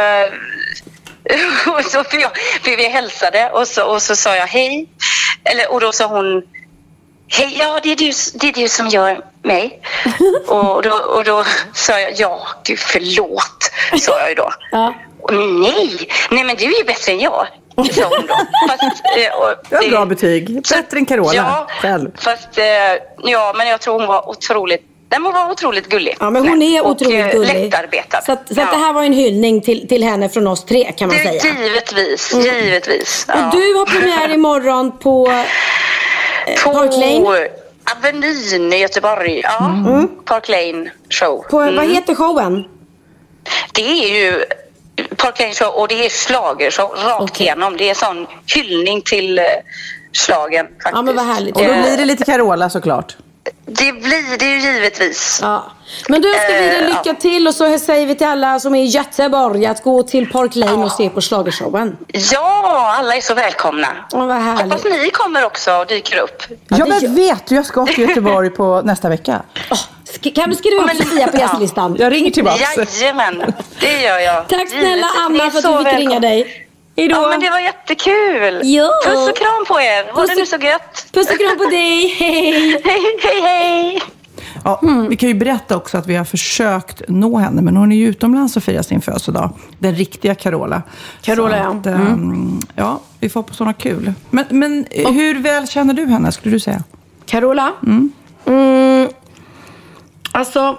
och så för, jag, för vi hälsade och så, och så sa jag hej. Eller, och då sa hon hej, ja det är du, det är du som gör mig. och, då, och då sa jag ja, gud förlåt, sa jag ju då. Ja. Och, nej, nej men du är ju bättre än jag. Sa hon då. Fast, eh, och, Det var bra betyg. Bättre än Carola. Ja, själv. fast eh, ja, men jag tror hon var otroligt, den var otroligt gullig. Ja, men hon är och, otroligt eh, gullig. lättarbetad. Så, att, så ja. att det här var en hyllning till, till henne från oss tre, kan man det, säga. Givetvis, givetvis. Ja. Och du har premiär imorgon på eh, På Park Lane. Avenyn i Göteborg. Ja, Mm. Park Lane show. På, Mm. Vad heter showen? Det är ju Park Lane show och det är schlagershow rakt Okej. igenom. Det är sån hyllning till uh, schlagen faktiskt. Ja, men vad härligt. Och då Eh, blir det lite Carola såklart. Det blir det ju givetvis. Ja. Men då önskar vi dig Eh, lycka ja. till och så säger vi till alla som är i Göteborg att gå till Park Lane och se på schlagershowen. Ja, alla är så välkomna. Åh, vad härligt. Hoppas ni kommer också och dyker upp. Ja, det men gör- vet du, jag ska till Göteborg på nästa vecka. Oh, sk- kan du skriva upp Men- Sofia på ja. gästlistan? Jag ringer tillbaka. Jajamän, det gör jag. Tack snälla Givetvis. Ni Anna är för att så vi fick välkomna. ringa dig. Hejdå. Ja, men det var jättekul. Ja. Puss och kram på er. Ha Puss det och- nu så gött. Puss och kram på dig. Hej. Hej, hej, hej. Ja, vi kan ju berätta också att vi har försökt nå henne, men hon är ju utomlands och firar sin födelsedag. Den riktiga Carola. Carola, Så ja. att, mm. Ja, vi får på sådana kul. Men, men hur väl känner du henne, skulle du säga? Carola? Mm. Mm. Alltså,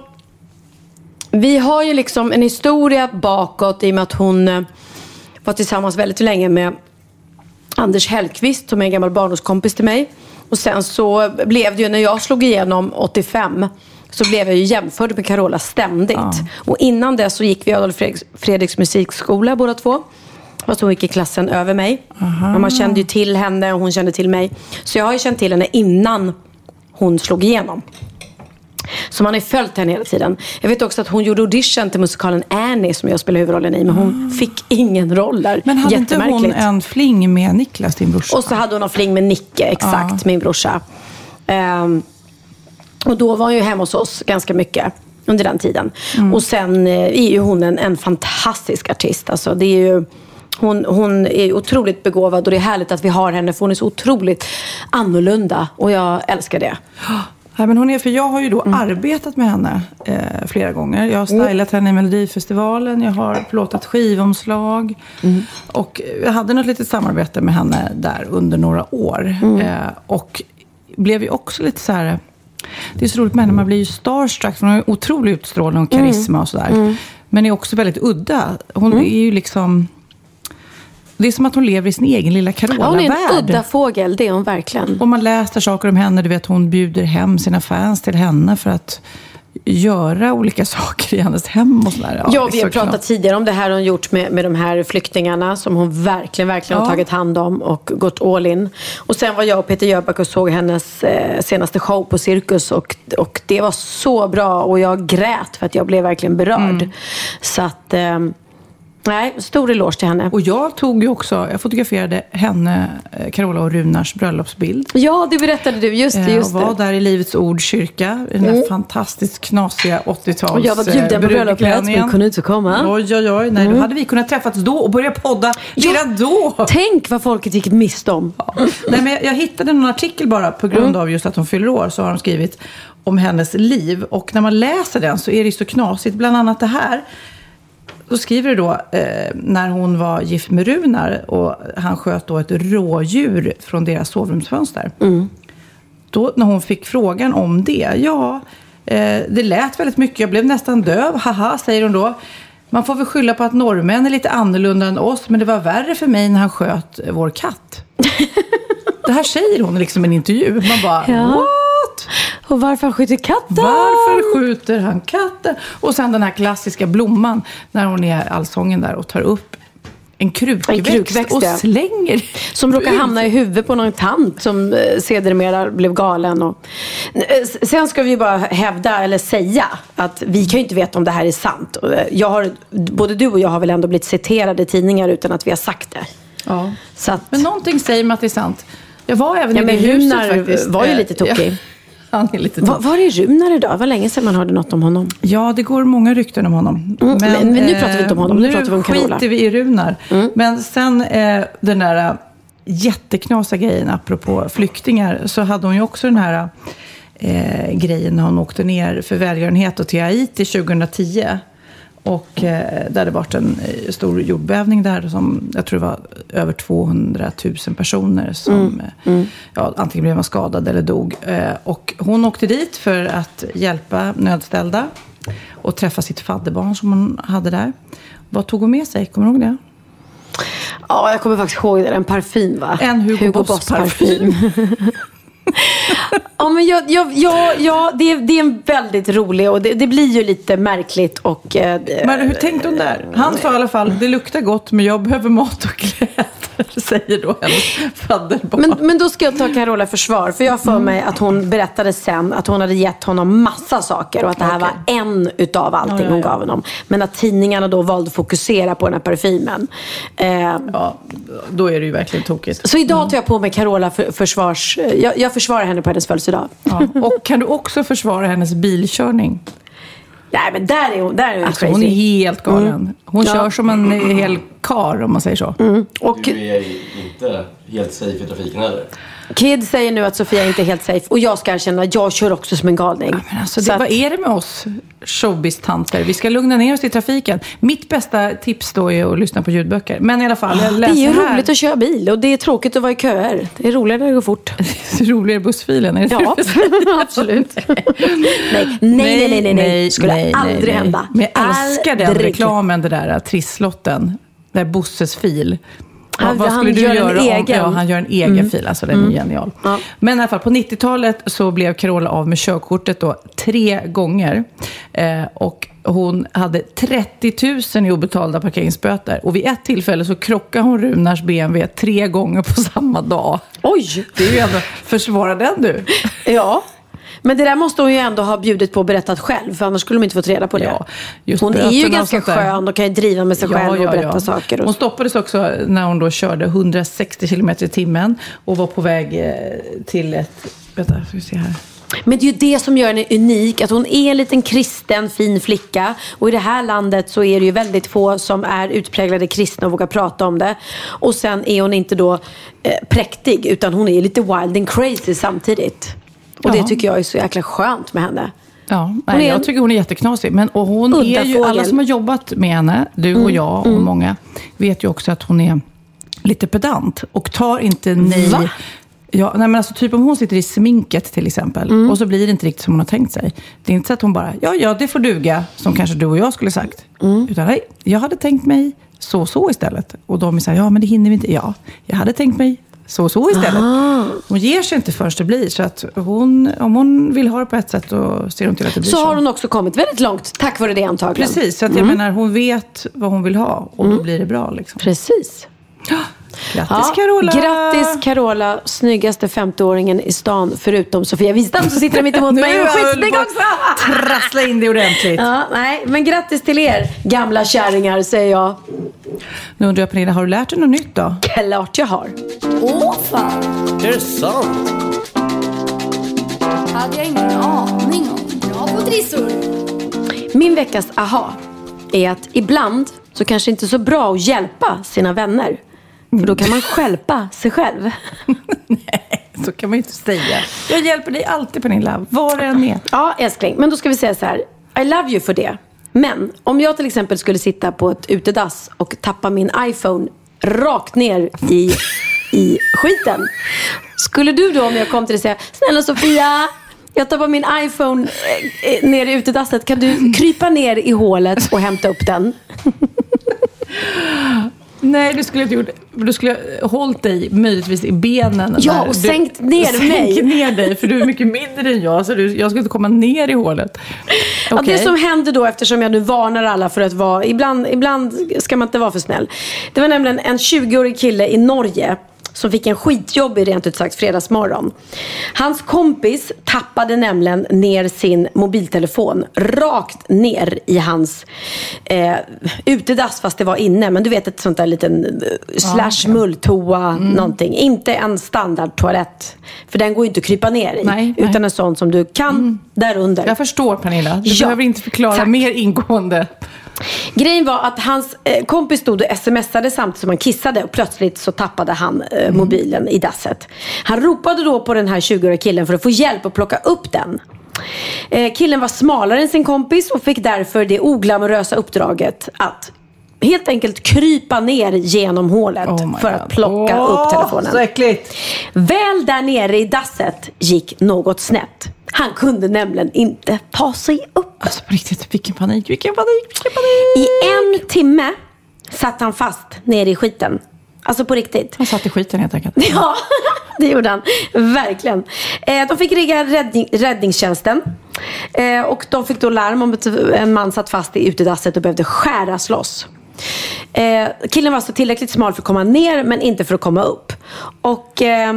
vi har ju liksom en historia bakåt i och med att hon eh, var tillsammans väldigt länge med Anders Hellqvist som är en gammal barndomskompis till mig. Och sen så blev det ju, när jag slog igenom åttiofem, så blev jag ju jämförd med Carola ständigt. Ja. Och innan det så gick vi i Adolf Fredriks, Fredriks musikskola båda två. Fast hon gick i klassen över mig. Men man kände ju till henne och hon kände till mig. Så jag har ju känt till henne innan hon slog igenom. Så man har följt henne hela tiden. Jag vet också att hon gjorde audition till musikalen Annie som jag spelar huvudrollen i. Men hon fick ingen roll där. Men hade inte hon Jättemärkligt. en fling med Niklas, din brorsa? Och så hade hon en fling med Nicke, exakt, Ja. min brorsa. Ehm, och då var hon ju hemma hos oss ganska mycket under den tiden. Mm. Och sen eh, är ju hon en, en fantastisk artist. Alltså, det är ju, hon, hon är otroligt begåvad och det är härligt att vi har henne för hon är så otroligt annorlunda. Och jag älskar det. Ja, men hon är, för jag har ju då Mm. arbetat med henne eh, flera gånger. Jag har stylat henne i Melodifestivalen. Jag har plåtat skivomslag. Mm. Och jag hade något litet samarbete med henne där under några år. Mm. Eh, och blev ju också lite så här... Det är så roligt med henne. Man blir ju starstruck. För hon har ju otrolig utstrålning och karisma och sådär. Mm. Men är också väldigt udda. Hon är ju liksom... Det är som att hon lever i sin egen lilla Ja, hon är Carola-värld. en udda fågel, det är hon verkligen. Och man läser saker om henne. Du vet, hon bjuder hem sina fans till henne för att göra olika saker i hennes hem och sådär. Ja, det vi är har så pratat klart. tidigare om det här hon gjort med, med de här flyktingarna som hon verkligen, verkligen Ja. har tagit hand om och gått all in. Och sen var jag och Peter Jöback och såg hennes eh, senaste show på Cirkus och, och det var så bra och jag grät för att jag blev verkligen berörd. Mm. Så att... Eh, Nej, stor eloge till henne. Och jag tog ju också, jag fotograferade henne, Carola och Runars bröllopsbild. Ja, det berättade du, just det, just det. Och var det. där i Livets Ord kyrka, i den här mm. fantastiskt knasiga åttio-tals. Och jag var bjuden på bröllopet, men kunde inte komma. Oj, oj, oj. Nej, mm. då hade vi kunnat träffats då och börja podda ja, redan då. Tänk vad folket gick miste om. Ja. Nej, men jag, jag hittade någon artikel bara på grund mm. av just att hon fyller år, så har de skrivit om hennes liv. Och när man läser den så är det så knasigt, bland annat det här. Då skriver det då, eh, när hon var gift med Runar och han sköt då ett rådjur från deras sovrumsfönster. Mm. Då när hon fick frågan om det, ja, eh, det lät väldigt mycket, jag blev nästan döv, haha, säger hon då. Man får väl skylla på att norrmän är lite annorlunda än oss, men det var värre för mig när han sköt vår katt. Det här säger hon liksom i en intervju. Man bara, ja. What? Och varför skjuter katten? Varför skjuter han katten? Och sen den här klassiska blomman när hon är allsången där och tar upp en krukväxt, en krukväxt och slänger. Som råkar hamna i huvudet på någon tant som eh, sedermera blev galen. Och... Sen ska vi bara hävda eller säga att vi kan ju inte veta om det här är sant. Jag har, både du och jag har väl ändå blivit citerade i tidningar utan att vi har sagt det. Ja. Så att... Men någonting säger mig att det är sant. Jag var även ja, i men det huset Runar faktiskt. Var ju lite tokig. Ja. Han är lite var, var är Runar idag? Det var länge sedan man hörde något om honom. Ja, det går många rykten om honom. Mm, men, men nu pratar vi inte om honom, nu, nu pratar vi om Carola. Nu skiter vi i Runar. Mm. Men sen eh, den där jätteknasa grejen apropå flyktingar, så hade hon ju också den här eh, grejen när hon åkte ner för välgörenhet och till Haiti tjugohundratio. Och eh, där hade varit en eh, stor jordbävning där som jag tror det var över tvåhundratusen personer som mm. Mm. Ja, antingen blev man skadad eller dog. Eh, och hon åkte dit för att hjälpa nödställda och träffa sitt fadderbarn som hon hade där. Vad tog hon med sig? Kommer du ihåg det? Ja, jag kommer faktiskt ihåg det. En parfym, va? En Hugo, Hugo Boss, Boss parfym. Ja, men jag, jag, jag, jag, det, är, det är en väldigt rolig och det, det blir ju lite märkligt och... Eh, men hur tänkte hon där? Han sa i alla fall, det luktar gott men jag behöver mat och kläder, säger då hennes fadderbarn. Men, men då ska jag ta Carola försvar, för jag för mm. mig att hon berättade sen att hon hade gett honom massa saker och att det här okay. var en utav allting ja, ja, ja. hon gav honom. Men att tidningarna då valde att fokusera på den här parfymen. Eh, ja, då är det ju verkligen tokigt. Så idag tar jag på mig Carola för, försvars... Jag, jag försvarar henne på hennes födelsedag. Ja. Och kan du också försvara hennes bilkörning? Nej, men där är hon, där är hon alltså, crazy. Hon är helt galen. Mm. Hon ja. kör som en hel kar, om man säger så. Mm. Och du är inte helt safe i trafiken heller. Kid säger nu att Sofia inte är helt safe. Och jag ska erkänna att jag kör också som en galning. Ja, men alltså, det, att... Vad är det med oss showbiz-tanter? Vi ska lugna ner oss i trafiken. Mitt bästa tips då är att lyssna på ljudböcker. Men i alla fall, jag läser det är ju här. roligt att köra bil. Och det är tråkigt att vara i köer. Det är roligare när det går fort. Det är roligare bussfilen, är det? Ja, absolut. nej, nej, nej, nej, nej, nej. Skulle nej, aldrig nej, hända. Men jag älskar den reklamen, det där trisslotten. Där Busses fil. Han, vad skulle han du gör göra en om, egen. Ja, han gör en egen mm. fil, alltså den är mm. genial. Ja. Men i alla fall, på nittiotalet så blev Carola av med körkortet då tre gånger. Eh, och hon hade trettio tusen i obetalda parkeringsböter. Och vid ett tillfälle så krockade hon Runars B M W tre gånger på samma dag. Oj! Det är ju ändå, försvara den du. Ja. Men det där måste hon ju ändå ha bjudit på och berättat själv. För annars skulle de inte fått reda på det. Ja, hon är ju ganska skön och kan ju driva med sig ja, själv och ja, berätta ja. saker. Och... Hon stoppades också när hon då körde hundrasextio kilometer i timmen. Och var på väg till ett... Vänta, får vi se här. Men det är ju det som gör henne unik. Att hon är en liten kristen, fin flicka. Och i det här landet så är det ju väldigt få som är utpräglade kristna och vågar prata om det. Och sen är hon inte då eh, präktig. Utan hon är lite wild and crazy samtidigt. Och ja. det tycker jag är så jäkla skönt med henne. Ja, nej, jag tycker hon är jätteknasig. Men, och hon är ju, alla som har jobbat med henne, du och mm. jag och mm. många, vet ju också att hon är lite pedant. Och tar inte nej. Va? Ja, nej, men alltså typ om hon sitter i sminket till exempel. Mm. Och så blir det inte riktigt som hon har tänkt sig. Det är inte så att hon bara, ja, ja, det får duga. Som kanske du och jag skulle sagt. Mm. Utan nej, jag hade tänkt mig så så istället. Och de säger, ja men det hinner vi inte. Ja, jag hade tänkt mig så så istället. Aha. Hon ger sig inte först det blir. Så att hon, om hon vill ha det på ett sätt, då ser hon till att det blir så. Så har hon också kommit väldigt långt, tack vare det antagligen. Precis, så att jag mm. menar, hon vet vad hon vill ha. Och mm. då blir det bra liksom. Precis. Grattis Ja, Carola! Grattis Carola, snyggaste femtioåringen i stan förutom Sofia Wistam som sitter mitt emot mig och är skitsnygg också. Trassla in det ordentligt. Ja, nej, men grattis till er gamla kärringar, säger jag. Nu undrar jag, Pernilla, har du lärt dig något nytt då? Klart jag har. Åh fan, Är det sant? hade jag ingen aning om. Bra på trissor. Min veckas aha är att ibland så kanske inte är så bra att hjälpa sina vänner. För då kan man stjälpa sig själv. Nej, så kan man ju inte säga. Jag hjälper dig alltid, Pernilla. Var är än med? Ja, älskling. Men då ska vi säga så här. I love you för det. Men om jag till exempel skulle sitta på ett utedass och tappa min iPhone rakt ner i, i skiten. Skulle du då, om jag kom till dig och säga, snälla Sofia, jag tappar min iPhone ner i utedasset. Kan du krypa ner i hålet och hämta upp den? Nej, det skulle jag inte gjort. Du skulle ha hållit dig möjligtvis i benen. Ja, och du, sänkt ner sänkt mig. Sänkt ner dig, för du är mycket mindre än jag. Så du, jag skulle inte komma ner i hålet. Ja, Okay. det som händer då, eftersom jag nu varnar alla för att vara, ibland, ibland ska man inte vara för snäll. Det var nämligen en tjugoårig kille i Norge som fick en skitjobb i rent ut sagt fredagsmorgon. Hans kompis tappade nämligen ner sin mobiltelefon rakt ner i hans eh, utedass, fast det var inne. Men du vet, ett sånt där liten slash mulltoa mm. någonting. Inte en standardtoalett, för den går ju inte att krypa ner i. Nej, utan nej. en sån som du kan mm. där under. Jag förstår, Pernilla. Du ja, behöver inte förklara tack. mer ingående. Grejen var att hans eh, kompis stod och smsade samtidigt som han kissade, och plötsligt så tappade han eh, mm. mobilen i dasset. Han ropade då på den här tjugoåriga killen för att få hjälp att plocka upp den. Eh, killen var smalare än sin kompis och fick därför det oglamorösa uppdraget att helt enkelt krypa ner genom hålet oh för att plocka oh, upp telefonen. Så äckligt. Väl där nere i dasset gick något snett. Han kunde nämligen inte ta sig upp. Alltså på riktigt, vilken panik, vilken panik, vilken panik. I en timme satt han fast nere i skiten. Alltså på riktigt. Han satt i skiten helt enkelt. Ja, det gjorde han. Verkligen. Eh, de fick ringa räddning, räddningstjänsten. Eh, och de fick då larm om att en man satt fast i utedasset och behövde skäras loss. Eh, killen var alltså tillräckligt smal för att komma ner, men inte för att komma upp. Och... Eh,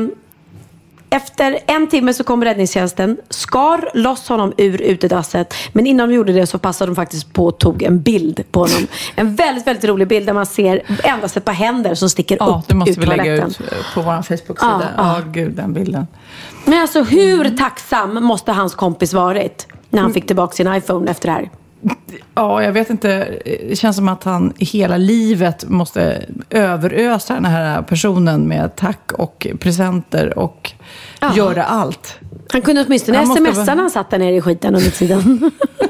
Efter en timme så kom räddningstjänsten, skar loss honom ur utedasset. Men innan de gjorde det så passade de faktiskt på och tog en bild på honom. En väldigt, väldigt rolig bild där man ser endast ett par händer som sticker ja, upp det måste ur vi lägga toaletten. ut på vår Facebook-sida. Ja, ja. oh, gud, den bilden. Men alltså, hur tacksam måste hans kompis varit när han fick tillbaka sin iPhone efter det här? Ja, jag vet inte. Det känns som att han hela livet måste överösa den här personen med tack och presenter och ja. göra allt. Han kunde åtminstone han smsa vara... när han satt där nere i skiten under tiden.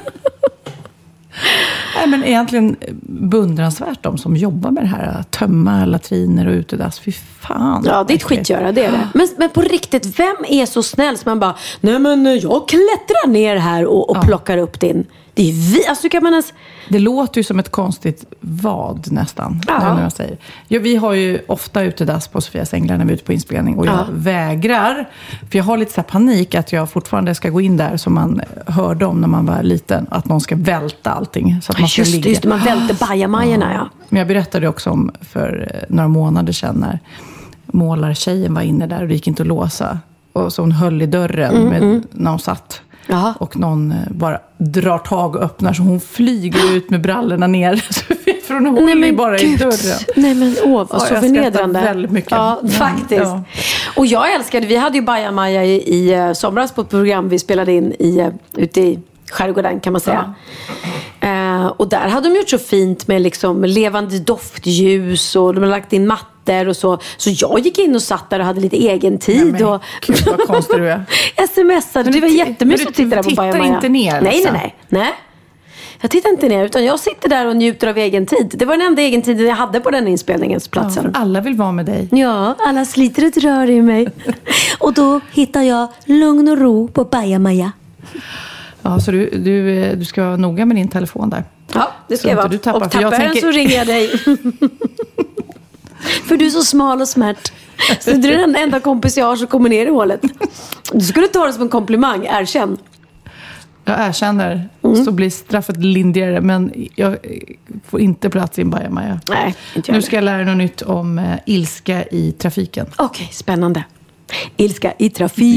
Nej, men egentligen beundransvärt de som jobbar med det här. Att tömma latriner och utedass. Fy fan. Ja, det är ett skitgöra, det är det. Men, men på riktigt, vem är så snäll som man bara, nej men jag klättrar ner här och, och ja. plockar upp din... Det är vi, alltså kan man ens... Det låter ju som ett konstigt vad nästan. Ja. När jag säger. Ja, vi har ju ofta utedass på Sofias Änglar när vi är ute på inspelning. Och jag ja. vägrar. För jag har lite så här panik att jag fortfarande ska gå in där som man hörde om när man var liten. Att någon ska välta allting. Så att man ska just, ligga. just det, man välter bajamajorna, ja. Men jag berättade också om för några månader sedan när målartjejen var inne där och det gick inte att låsa. Och så hon höll i dörren mm, med, mm. när hon satt. Jaha. Och någon bara drar tag och öppnar så hon flyger ut med brallorna ner. För hon håller Nej, bara Gud. i dörren. Nej men åh, vad ja, så förnedrande. väldigt mycket. Ja, faktiskt. Ja. Och jag älskade, vi hade ju bajamaja i, i somras på ett program vi spelade in i, ute i skärgården kan man säga. Ja. Eh, och där hade de gjort så fint med liksom levande doftljus och de hade lagt in mattor och så. Så jag gick in och satt där och hade lite egen tid. Nej, men, och Gud vad konstig du är. smsade. Det var jättemysigt att titta där på bajamaja. Du tittar inte ner? Nej, liksom. nej, nej. nej. Jag tittar inte ner, utan jag sitter där och njuter av egen tid. Det var den enda egen tiden jag hade på den inspelningsplatsen. Ja, alla vill vara med dig. Ja, alla sliter och drar i mig. Och då hittar jag lugn och ro på bajamaja. Ja, så du, du, du ska vara noga med din telefon där. Ja, det ska jag vara. Och tappar jag den tänker... så ringer jag dig. För du är så smal och smärt. Så du är den enda kompis jag har som kommer ner i hålet. Du skulle ta det som en komplimang, erkänn. Jag erkänner, mm. så blir straffet lindrigare. Men jag får inte plats i en bajamaja. Nej, inte jag. Nu ska jag lära något nytt om eh, ilska i trafiken. Okej, okay, spännande. Ilska i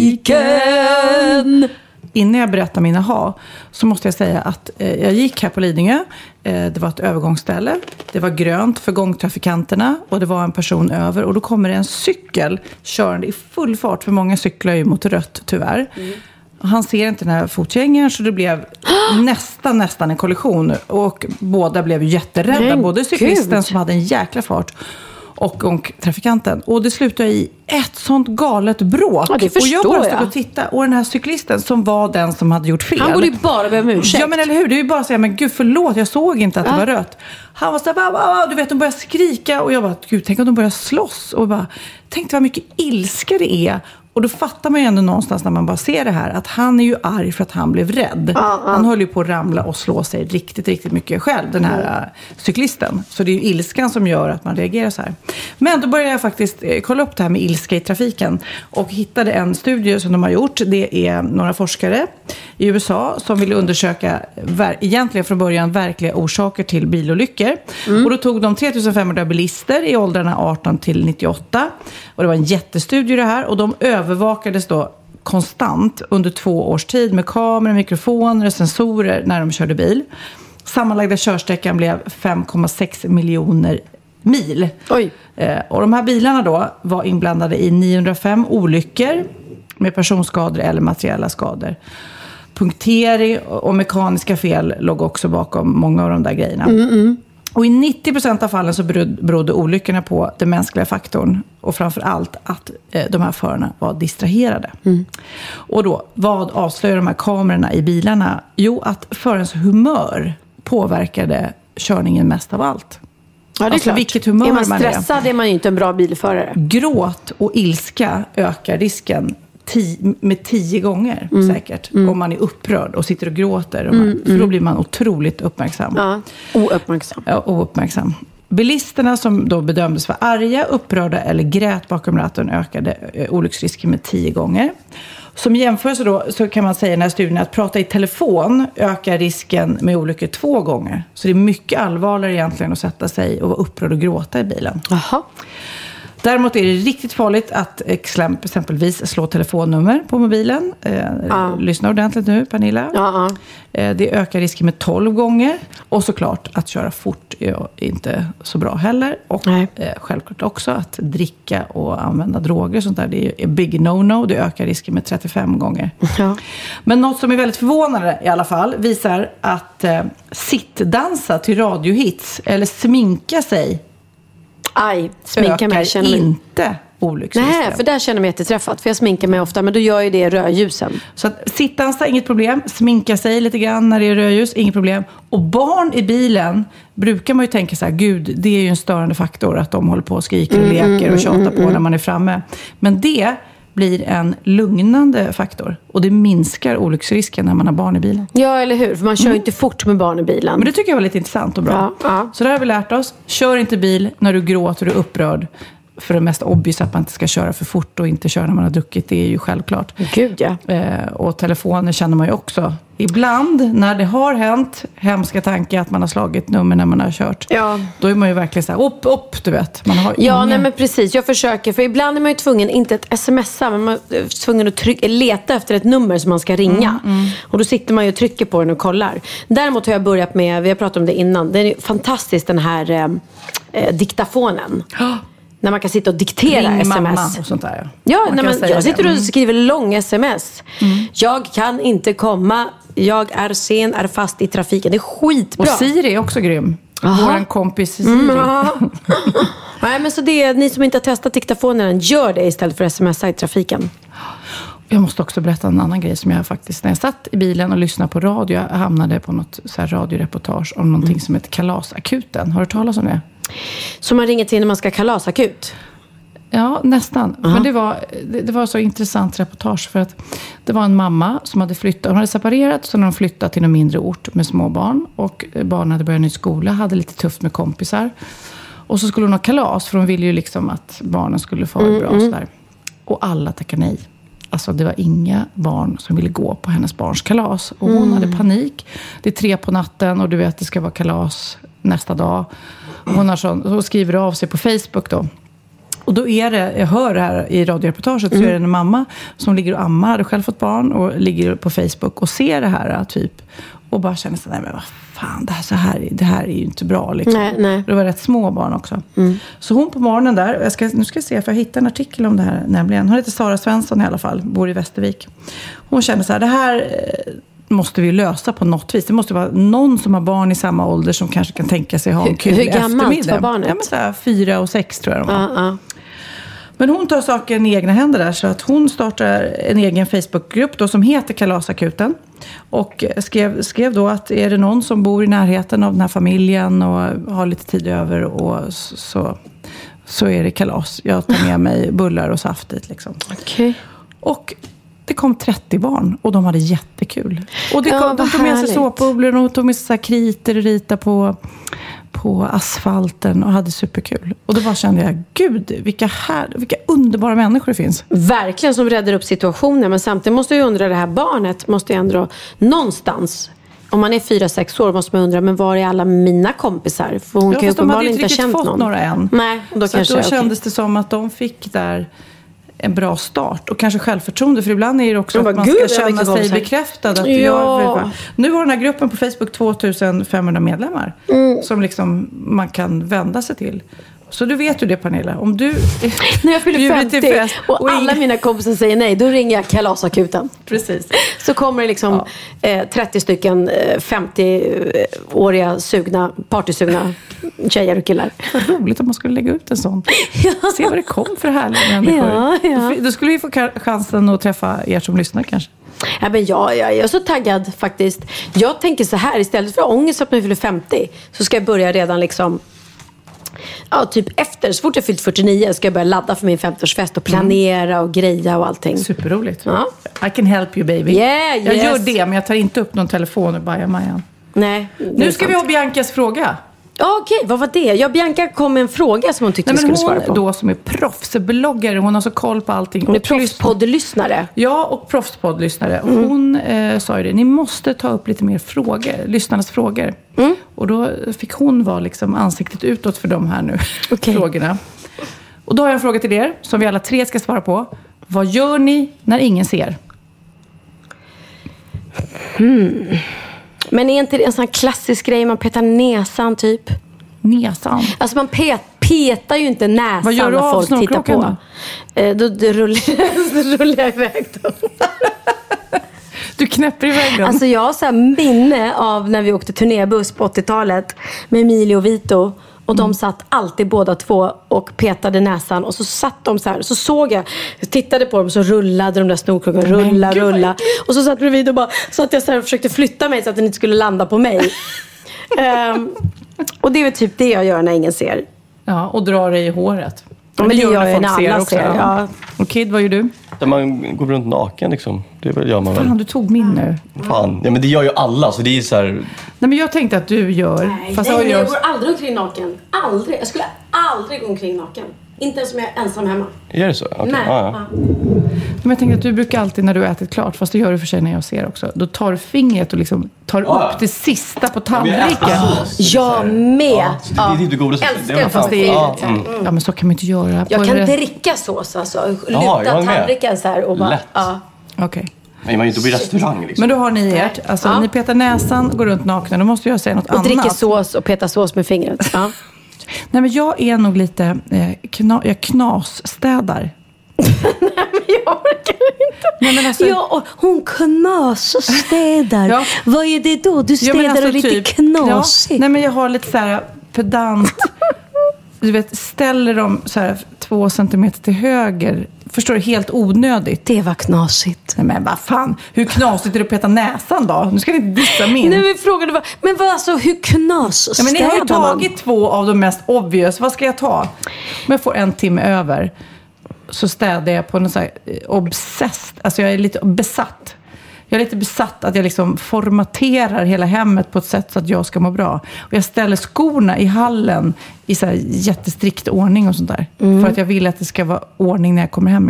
trafiken. Innan jag berättar mina ha så måste jag säga att eh, jag gick här på Lidingö. Eh, det var ett övergångsställe. Det var grönt för gångtrafikanterna och det var en person över. Och då kommer det en cykel körande i full fart, för många cyklar ju mot rött tyvärr. Mm. Han ser inte den här fotgängaren, så det blev nästan nästan en kollision. Och båda blev jätterädda. Men både cyklisten Gud. som hade en jäkla fart och gångtrafikanten. Och det slutade i ett sånt galet bråk. Ja, det förstår och jag bara stod jag. och tittade. Och den här cyklisten som var den som hade gjort fel. Han borde ju bara be om ursäkt. Ja, men eller hur? Det är ju bara att säga, men gud förlåt, jag såg inte att ja. det var rött. Han var så här, du vet, de började skrika. Och jag bara, gud, tänk om de började slåss. Och bara, tänk vad mycket ilska det är. Och då fattar man ju ändå någonstans när man bara ser det här att han är ju arg för att han blev rädd. Ja, ja. Han höll ju på att ramla och slå sig riktigt, riktigt mycket själv, den här mm. cyklisten. Så det är ju ilskan som gör att man reagerar så här. Men då började jag faktiskt kolla upp det här med ilska i trafiken och hittade en studie som de har gjort. Det är några forskare i U S A som ville undersöka egentligen från början verkliga orsaker till bilolyckor. Mm. Och då tog de tre tusen femhundra bilister i åldrarna arton till nittioåtta. Och det var en jättestudie det här. Och de övervakades då konstant under två års tid med kameror, mikrofoner och sensorer när de körde bil. Sammanlagda körsträckan blev fem komma sex miljoner mil. Oj. Eh, och de här bilarna då var inblandade i niohundrafem olyckor med personskador eller materiella skador. Punktering och mekaniska fel låg också bakom många av de där grejerna. Mm, mm. Och i nittio procent av fallen så berodde olyckorna på den mänskliga faktorn. Och framför allt att eh, de här förarna var distraherade. Mm. Och då, vad avslöjar de här kamerorna i bilarna? Jo, att förarens humör påverkade körningen mest av allt. Ja, det är alltså, klart. Vilket humör är man man stressad är. är man ju inte en bra bilförare. Gråt och ilska ökar risken Tio, med tio gånger mm. säkert. Mm. Om man är upprörd och sitter och gråter. Och man, mm. För då blir man otroligt uppmärksam. Ja, ouppmärksam. Ja, ouppmärksam. Bilisterna som då bedömdes vara arga, upprörda eller grät bakom ratten ökade olycksrisken med tio gånger. Som jämförelse då så kan man säga i den här studien att prata i telefon ökar risken med olyckor två gånger. Så det är mycket allvarligare egentligen att sätta sig och vara upprörd och gråta i bilen. Jaha. Däremot är det riktigt farligt att exempelvis slå telefonnummer på mobilen. Eh, ja. Lyssna ordentligt nu, Pernilla. Ja, ja. Eh, det ökar risken med tolv gånger. Och såklart att köra fort är inte så bra heller. Och eh, självklart också att dricka och använda droger och sånt där. Det är big no-no. Det ökar risken med trettiofem gånger. Ja. Men något som är väldigt förvånande i alla fall visar att eh, sittdansa till radiohits eller sminka sig Aj, sminka mig, känner mig inte olycksrisken. Nej, för där känner jag mig jätteträffat. För jag sminkar mig ofta, men då gör ju det rödljusen. Så att sittdansa, inget problem. Sminka sig lite grann när det är rödljus, inget problem. Och barn i bilen brukar man ju tänka så här, gud, det är ju en störande faktor att de håller på och skriker och mm, leker och tjatar mm, på mm. när man är framme. Men det blir en lugnande faktor. Och det minskar olycksrisken när man har barn i bilen. Ja, eller hur? För man kör ju mm. inte fort med barn i bilen. Men det tycker jag var lite intressant och bra. Ja, ja. Så det har vi lärt oss. Kör inte bil när du gråter och är upprörd. För det mest obvious att man inte ska köra för fort och inte köra när man har druckit. Det är ju självklart. Gud, ja. Eh, och telefoner känner man ju också. Ibland när det har hänt hemska tankar att man har slagit nummer när man har kört. Ja. Då är man ju verkligen så här, upp, upp, du vet. Man har ja, ingen... nej men precis. Jag försöker. För ibland är man ju tvungen, inte att smsa, men man är tvungen att trycka, leta efter ett nummer som man ska ringa. Mm, mm. Och då sitter man ju och trycker på den och kollar. Däremot har jag börjat med, vi har pratat om det innan, det är fantastiskt den här eh, diktafonen. När man kan sitta och diktera Ring sms. Mamma och sånt där. Ja, när man, jag sitter och skriver lång sms. Mm. Jag kan inte komma. Jag är sen, är fast i trafiken. Det är skitbra. Och Siri är också grym. Vår kompis Siri. Mm, Nej, men så det är, ni som inte har testat diktafonen, gör det istället för att smsa i trafiken. Jag måste också berätta en annan grej som jag faktiskt, när jag satt i bilen och lyssnade på radio, jag hamnade på något så här radioreportage om någonting mm. som heter Kalasakuten. Har du talat om det? Så man ringer till när man ska kalasakut? Ja, nästan. Uh-huh. Men det var, det, det var så intressant reportage för att det var en mamma som hade flyttat, hon hade separerat så när de flyttade till en mindre ort med små barn och barnen hade börjat ny skola, hade lite tufft med kompisar. Och så skulle hon ha kalas för hon ville ju liksom att barnen skulle få det bra mm, sådär. Och alla tackade nej. Alltså det var inga barn som ville gå på hennes barns kalas. Och hon mm. hade panik. Det är tre på natten och du vet att det ska vara kalas nästa dag. Hon, har så, hon skriver av sig på Facebook då. Och då är det, jag hör det här i radioreportaget, mm. så är det en mamma som ligger och ammar, hade själv fått barn och ligger på Facebook och ser det här typ. Och bara känner sig, nej men vad fan, det här, så här, det här är ju inte bra liksom. Nej, nej. Det var rätt små barn också. Mm. Så hon på morgonen där, jag ska, nu ska jag se för jag hittade en artikel om det här nämligen. Hon heter Sara Svensson i alla fall, bor i Västervik. Hon känner så här, det här måste vi lösa på något vis. Det måste vara någon som har barn i samma ålder som kanske kan tänka sig ha en kul eftermiddag. Hur gammalt var barnet? Ja, men så här, fyra och sex tror jag de var. Uh-uh. Men hon tar saken i egna händer där, så att hon startar en egen Facebookgrupp då som heter Kalasakuten. Och skrev, skrev då att är det någon som bor i närheten av den här familjen och har lite tid över och så, så är det kalas. Jag tar med mig bullar och saft dit liksom. Okay. Och det kom trettio barn och de hade jättekul. Och det kom, ja, de tog med sig såpbubblor och tog med sig så här kriter och rita på... på asfalten och hade superkul. Och då bara kände jag, gud, vilka, här, vilka underbara människor det finns. Verkligen, som räddar upp situationen. Men samtidigt måste jag undra, det här barnet måste ju ändå någonstans, om man är fyra, sex år måste man undra, men var är alla mina kompisar? För hon ja, kan ju uppenbarligen inte ha känt någon. De hade ju inte riktigt fått några än. Nej, då, så kanske, då okay. kändes det som att de fick där en bra start och kanske självförtroende, för ibland är det också bara, att man ska känna sig bekräftad att ja. jag, nu har den här gruppen på Facebook tvåtusen femhundra medlemmar mm. som liksom man kan vända sig till. Så du vet ju det, Pernilla, om du när jag fyller femtio fest, och, och alla ing... mina kompisar säger nej, då ringer jag kalasakuten. Precis. Så kommer det liksom ja. eh, trettio stycken eh, femtio-åriga sugna, partysugna tjejer och killar. Vad roligt om man skulle lägga ut en sån. Ja. Se vad det kom för härliga människor. Ja, ja. Då, då skulle vi få chansen att träffa er som lyssnar kanske. Ja, men jag, jag, jag är så taggad faktiskt. Jag tänker så här, istället för ångest att jag fyller femtio så ska jag börja redan liksom ja, typ efter, så fort jag fyllt fyrtionio ska jag börja ladda för min femtioårsfest och planera och greja och allting. Superroligt. Ja. I can help you, baby. Yeah, jag yes. gör det, men jag tar inte upp någon telefon och bara, Maja. Nej. Nu ska sant. vi ha Biancas fråga. Ja, okej, vad var det? Ja, Bianca kom med en fråga som hon tyckte Nej, vi skulle svara på. Hon då som är proffsbloggare, hon har så koll på allting. Hon är proffspoddlyssnare. Ja, och proffspoddlyssnare. Mm. Hon eh, sa ju det, ni måste ta upp lite mer frågor, lyssnarnas frågor. Mm. Och då fick hon vara liksom ansiktet utåt för de här nu okay. frågorna. Och då har jag en fråga till er, som vi alla tre ska svara på. Vad gör ni när ingen ser? Hmm... Men är inte det en sån klassisk grej? Man petar näsan typ. Näsan? Alltså man pet, petar ju inte näsan. Vad gör du när folk tittar på. Då? Eh, då, då, rullar, då rullar jag iväg dem. Du knäpper iväg dem. Alltså jag har så här minne av när vi åkte turnébuss på åttiotalet med Emilio och Vito. Och de mm. satt alltid båda två och petade näsan. Och så satt de så här. Så såg jag, jag tittade på dem, så rullade de där snorkrockarna. Rulla, Gud, rulla. Och så satt bredvid och bara, så att jag så här försökte flytta mig så att den inte skulle landa på mig. um, och det är väl typ det jag gör när ingen ser. Ja, och drar dig i håret. Ja, men det gör jag när alla ser. ser ja. Och Kid, vad gör du? Där man går runt naken liksom. Det gör man väl. Fan, du tog min nu. Fan, ja men det gör ju alla, så det är så här... Nej, men jag tänkte att du gör... Nej, fast nej, jag, nej, gör... jag går aldrig omkring naken. Aldrig. Jag skulle aldrig gå omkring naken. Inte ens om jag är ensam hemma. Är det så? Okay. Nej. Ah, ja. Men jag tänker att du brukar alltid när du har ätit klart, fast det gör du för sig när jag ser också. Då tar du fingret och liksom tar ah, upp det sista på tallriken. Jag med. Ja, det är inte godast. Älskar det. Fast det är, ja, mm. ja, men så kan man inte göra. Jag på kan det... dricka sås alltså. Luta ja, tallriken så här och bara... Lätt. Ja. Okej. Okay. Nej, man är inte på restaurang liksom. Men då har ni ert. Alltså, ja. ni petar näsan, går runt nakna. Då måste jag säga något och annat. Och dricker sås och petar sås med fingret. Ja. Nej, men jag är nog lite... Eh, kna, jag knasstädar. Nej, men jag orkar inte. Nej, men alltså... Ja, och hon knasstädar. Ja. Vad är det då? Du städar ja, alltså, och lite typ, knasigt. Ja. Nej, men jag har lite så här pedant... Du vet, ställer dem så här två centimeter till höger. Förstår du? Helt onödigt. Det var knasigt. Nej, men vad fan. Hur knasigt är det att peta näsan då? Nu ska ni inte dissa min. Nej, men frågan var, men vad alltså, hur knas ja, men ni har ju tagit man? två av de mest obvious. Vad ska jag ta? Om jag får en timme över så städar jag på något så här obsessed. Alltså jag är lite besatt. Jag är lite besatt att jag liksom formaterar hela hemmet på ett sätt så att jag ska må bra. Och jag ställer skorna i hallen i så här jättestrikt ordning och sånt där. Mm. För att jag vill att det ska vara ordning när jag kommer hem igen.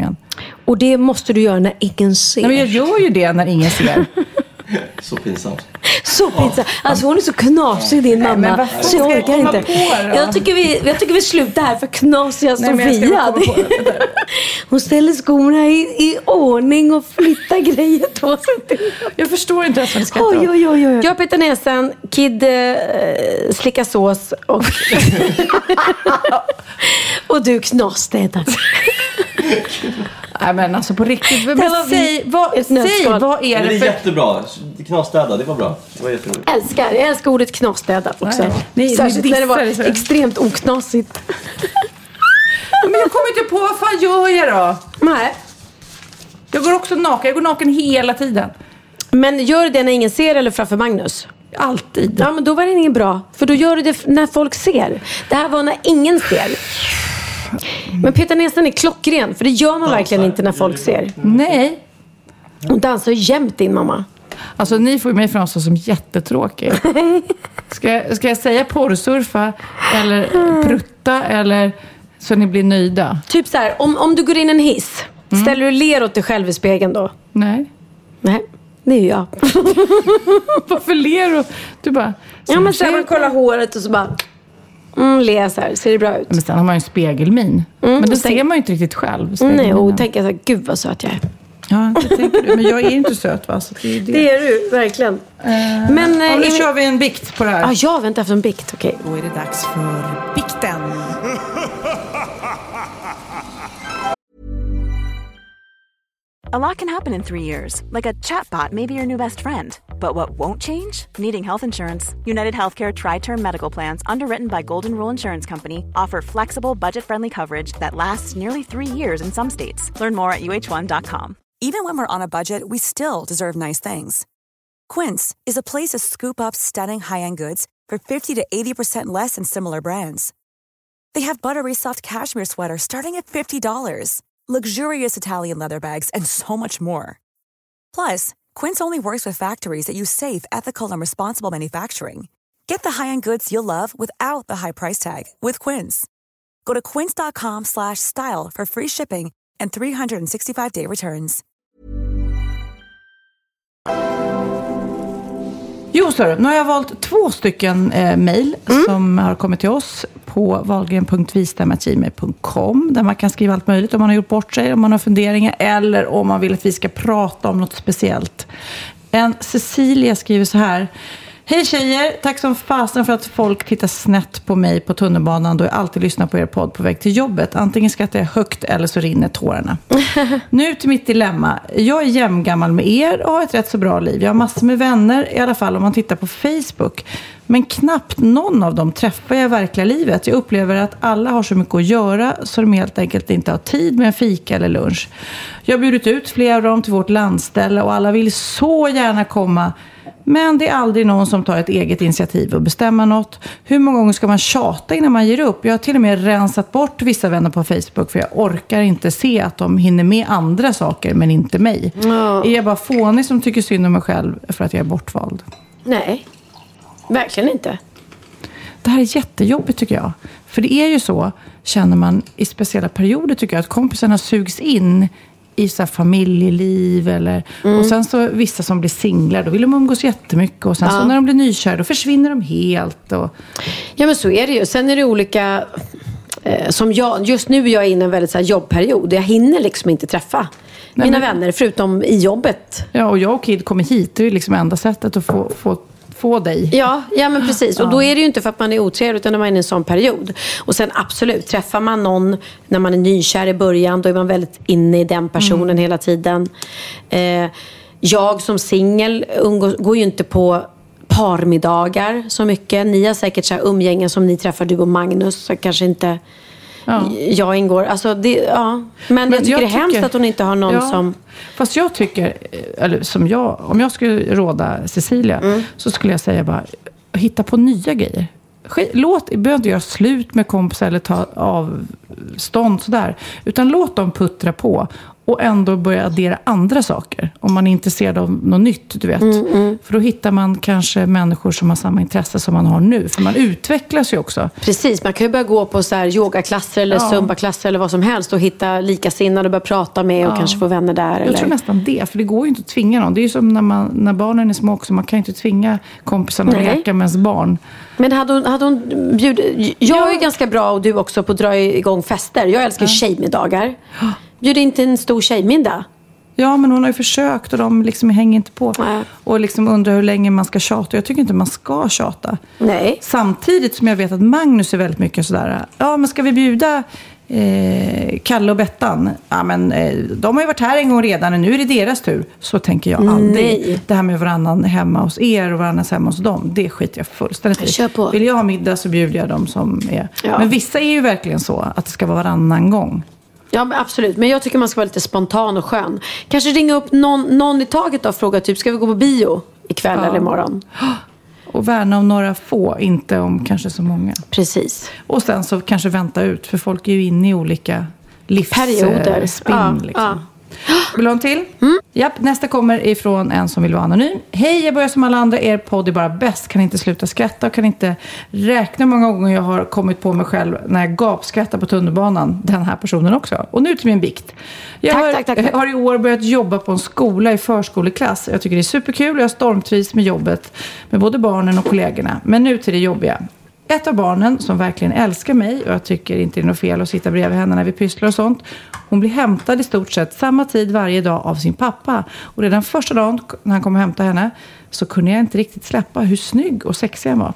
Och det måste du göra när ingen ser. Nej, men jag gör ju det när ingen ser. Så pinsamt. Så pinsamt. Alltså hon är så knasig, din mamma. Nej, men så jag orkar inte. Jag tycker, vi, jag tycker vi slutar här för knasiga Sofia. Hon ställer skorna i, i ordning och flyttar grejer två centimeter. Jag förstår inte ens vad det ska ta. Oj, oj, oj, oj. Jag petar näsan, Kid eh, slickar sås och, och du knasstädar. Nej, men alltså på riktigt. Men säg, vad, säg vad är det för... Det är för... jättebra. Knasstäda, det var bra. Det var jätteroligt. Älskar, jag älskar ordet knasstäda också. Nej, nej, särskilt nej, när det var det extremt oknasigt. Men jag kommer inte på, vad fan gör jag då? Nej. Jag går också naken, jag går naken hela tiden. Men gör du det när ingen ser eller framför Magnus? Alltid. Ja, men då var det ingen bra. För då gör du det när folk ser. Det här var när ingen ser. Men Peter nästan är klockren. För det gör man dansar, verkligen inte när folk ser. Nej. Hon dansar ju jämt, din mamma. Alltså ni får ju mig framstå som jättetråkig. Ska jag, ska jag säga porrsurfa eller prutta eller så ni blir nöjda? Typ så här, om, om du går in en hiss, mm. ställer du ler åt dig själv i spegeln då? Nej. Nej, det är ju jag. Varför ler du? Du bara... Ja, men sen man kollar håret och så bara... Mm, le så här, ser det bra ut? Men sen har man ju en spegelmin. Mm, men det ser man ju inte riktigt själv. Nej, och tänker så här, gud vad söt jag är. Ja, det tänker du. Men jag är inte söt, va? Så det, är det. det är du, verkligen. Uh, men, uh, ja, nu in... kör vi en bikt på det här. Ja, jag väntar efter en bikt, okej. Okay. Då är det dags för bikten. A lot can happen in three years, like a chatbot may be your new best friend. But what won't change? Needing health insurance. United Healthcare Tri-Term Medical Plans, underwritten by Golden Rule Insurance Company, offer flexible, budget-friendly coverage that lasts nearly three years in some states. Learn more at U H one dot com. Even when we're on a budget, we still deserve nice things. Quince is a place to scoop up stunning high-end goods for fifty to eighty percent less than similar brands. They have buttery soft cashmere sweaters starting at fifty dollars. Luxurious Italian leather bags, and so much more. Plus, Quince only works with factories that use safe, ethical, and responsible manufacturing. Get the high-end goods you'll love without the high price tag with Quince. Go to quince.com slash style for free shipping and three sixty-five day returns. Jo, så nu har jag valt två stycken eh, mejl mm. som har kommit till oss på wahlgren punkt wistam at gmail punkt com där man kan skriva allt möjligt om man har gjort bort sig, om man har funderingar eller om man vill att vi ska prata om något speciellt. En Cecilia skriver så här: hej tjejer, tack som fasen för att folk tittar snett på mig på tunnelbanan då jag alltid lyssnar på er podd på väg till jobbet. Antingen skrattar jag högt eller så rinner tårarna. Nu till mitt dilemma. Jag är jämngammal med er och har ett rätt så bra liv. Jag har massor med vänner, i alla fall om man tittar på Facebook. Men knappt någon av dem träffar jag i verkliga livet. Jag upplever att alla har så mycket att göra så de helt enkelt inte har tid med en fika eller lunch. Jag har bjudit ut flera av dem till vårt landställe och alla vill så gärna komma. Men det är aldrig någon som tar ett eget initiativ och bestämmer något. Hur många gånger ska man tjata innan man ger upp? Jag har till och med rensat bort vissa vänner på Facebook för jag orkar inte se att de hinner med andra saker men inte mig. Mm. Är jag bara fånig som tycker synd om mig själv för att jag är bortvald? Nej, verkligen inte. Det här är jättejobbigt tycker jag. För det är ju så, känner man i speciella perioder tycker jag, att kompisarna sugs in i så här familjeliv eller mm. och sen så vissa som blir singlar då vill de umgås jättemycket och sen ja. så när de blir nykära då försvinner de helt och... Ja, men så är det ju. Sen är det olika eh, som jag, just nu är jag inne i en väldigt så här jobbperiod. Jag hinner liksom inte träffa Nej, mina men... vänner förutom i jobbet. Ja, och jag och Kid kommer hit. Det är liksom enda sättet att få, få få dig. Ja, ja men precis. Och då är det ju inte för att man är otrevlig utan när man är i en sån period. Och sen absolut, träffar man någon när man är nykär i början, då är man väldigt inne i den personen mm. hela tiden. Eh, jag som singel går ju inte på parmiddagar så mycket. Ni har säkert så här umgängen som ni träffar, du och Magnus, så kanske inte... Ja. Jag ingår, alltså det, ja. Men, Men jag tycker jag det är tycker, hemskt att hon inte har någon ja, som... Fast jag tycker, eller som jag, om jag skulle råda Cecilia mm. så skulle jag säga bara, hitta på nya grejer. Låt, behöver inte göra slut med kompisar eller ta av stånd sådär. Utan låt dem puttra på. Och ändå börja addera andra saker. Om man är intresserad av något nytt, du vet. Mm, mm. För då hittar man kanske människor som har samma intresse som man har nu. För man utvecklas ju också. Precis, man kan ju börja gå på så här yogaklasser eller ja. zumbaklasser eller vad som helst. Och hitta likasinnade och börja prata med och ja. kanske få vänner där. Jag eller? tror nästan det, för det går ju inte att tvinga någon. Det är ju som när, man, när barnen är små också. Man kan ju inte tvinga kompisarna att leka med ens barn. Men hade hon, hade hon bjudit... Jag ja. är ju ganska bra, och du också, på att dra igång fester. Jag älskar ja. tjejmiddagar. Bjuder inte en stor tjejmiddag? Ja, men hon har ju försökt och de liksom hänger inte på. Nej. Och liksom undrar hur länge man ska tjata. Jag tycker inte man ska tjata. Nej. Samtidigt som jag vet att Magnus är väldigt mycket sådär. Ja, men ska vi bjuda eh, Kalle och Bettan? Ja, men eh, de har ju varit här en gång redan och nu är det deras tur. Så tänker jag aldrig. Nej. Det här med varannan hemma hos er och varannan hemma hos dem, det skiter jag fullständigt i. Kör på. Vill jag ha middag så bjuder jag dem som är. Ja. Men vissa är ju verkligen så att det ska vara varannan gång. Ja, absolut. Men jag tycker man ska vara lite spontan och skön. Kanske ringa upp någon, någon i taget och fråga typ, ska vi gå på bio ikväll ja. eller imorgon? Och värna om några få, inte om kanske så många. Precis. Och sen så kanske vänta ut, för folk är ju inne i olika livsperioder. Spinn, ja, liksom. Ja. Vill du ha en till? Mm. Japp, nästa kommer ifrån en som vill vara anonym. Hej, jag börjar som alla andra. Er podd är bara bäst. Kan inte sluta skratta och kan inte räkna hur många gånger jag har kommit på mig själv när jag gapskrattar på tunnelbanan. Den här personen också. Och nu till min bikt. Jag tack, har, tack, tack, tack. har i år börjat jobba på en skola i förskoleklass. Jag tycker det är superkul och jag stormtrivs med jobbet med både barnen och kollegorna. Men nu till det jobbiga. Ett av barnen som verkligen älskar mig, och jag tycker inte det är något fel att sitta bredvid henne när vi pysslar och sånt. Hon blir hämtad i stort sett samma tid varje dag av sin pappa. Och redan första dagen när han kom och hämtade henne så kunde jag inte riktigt släppa hur snygg och sexig han var.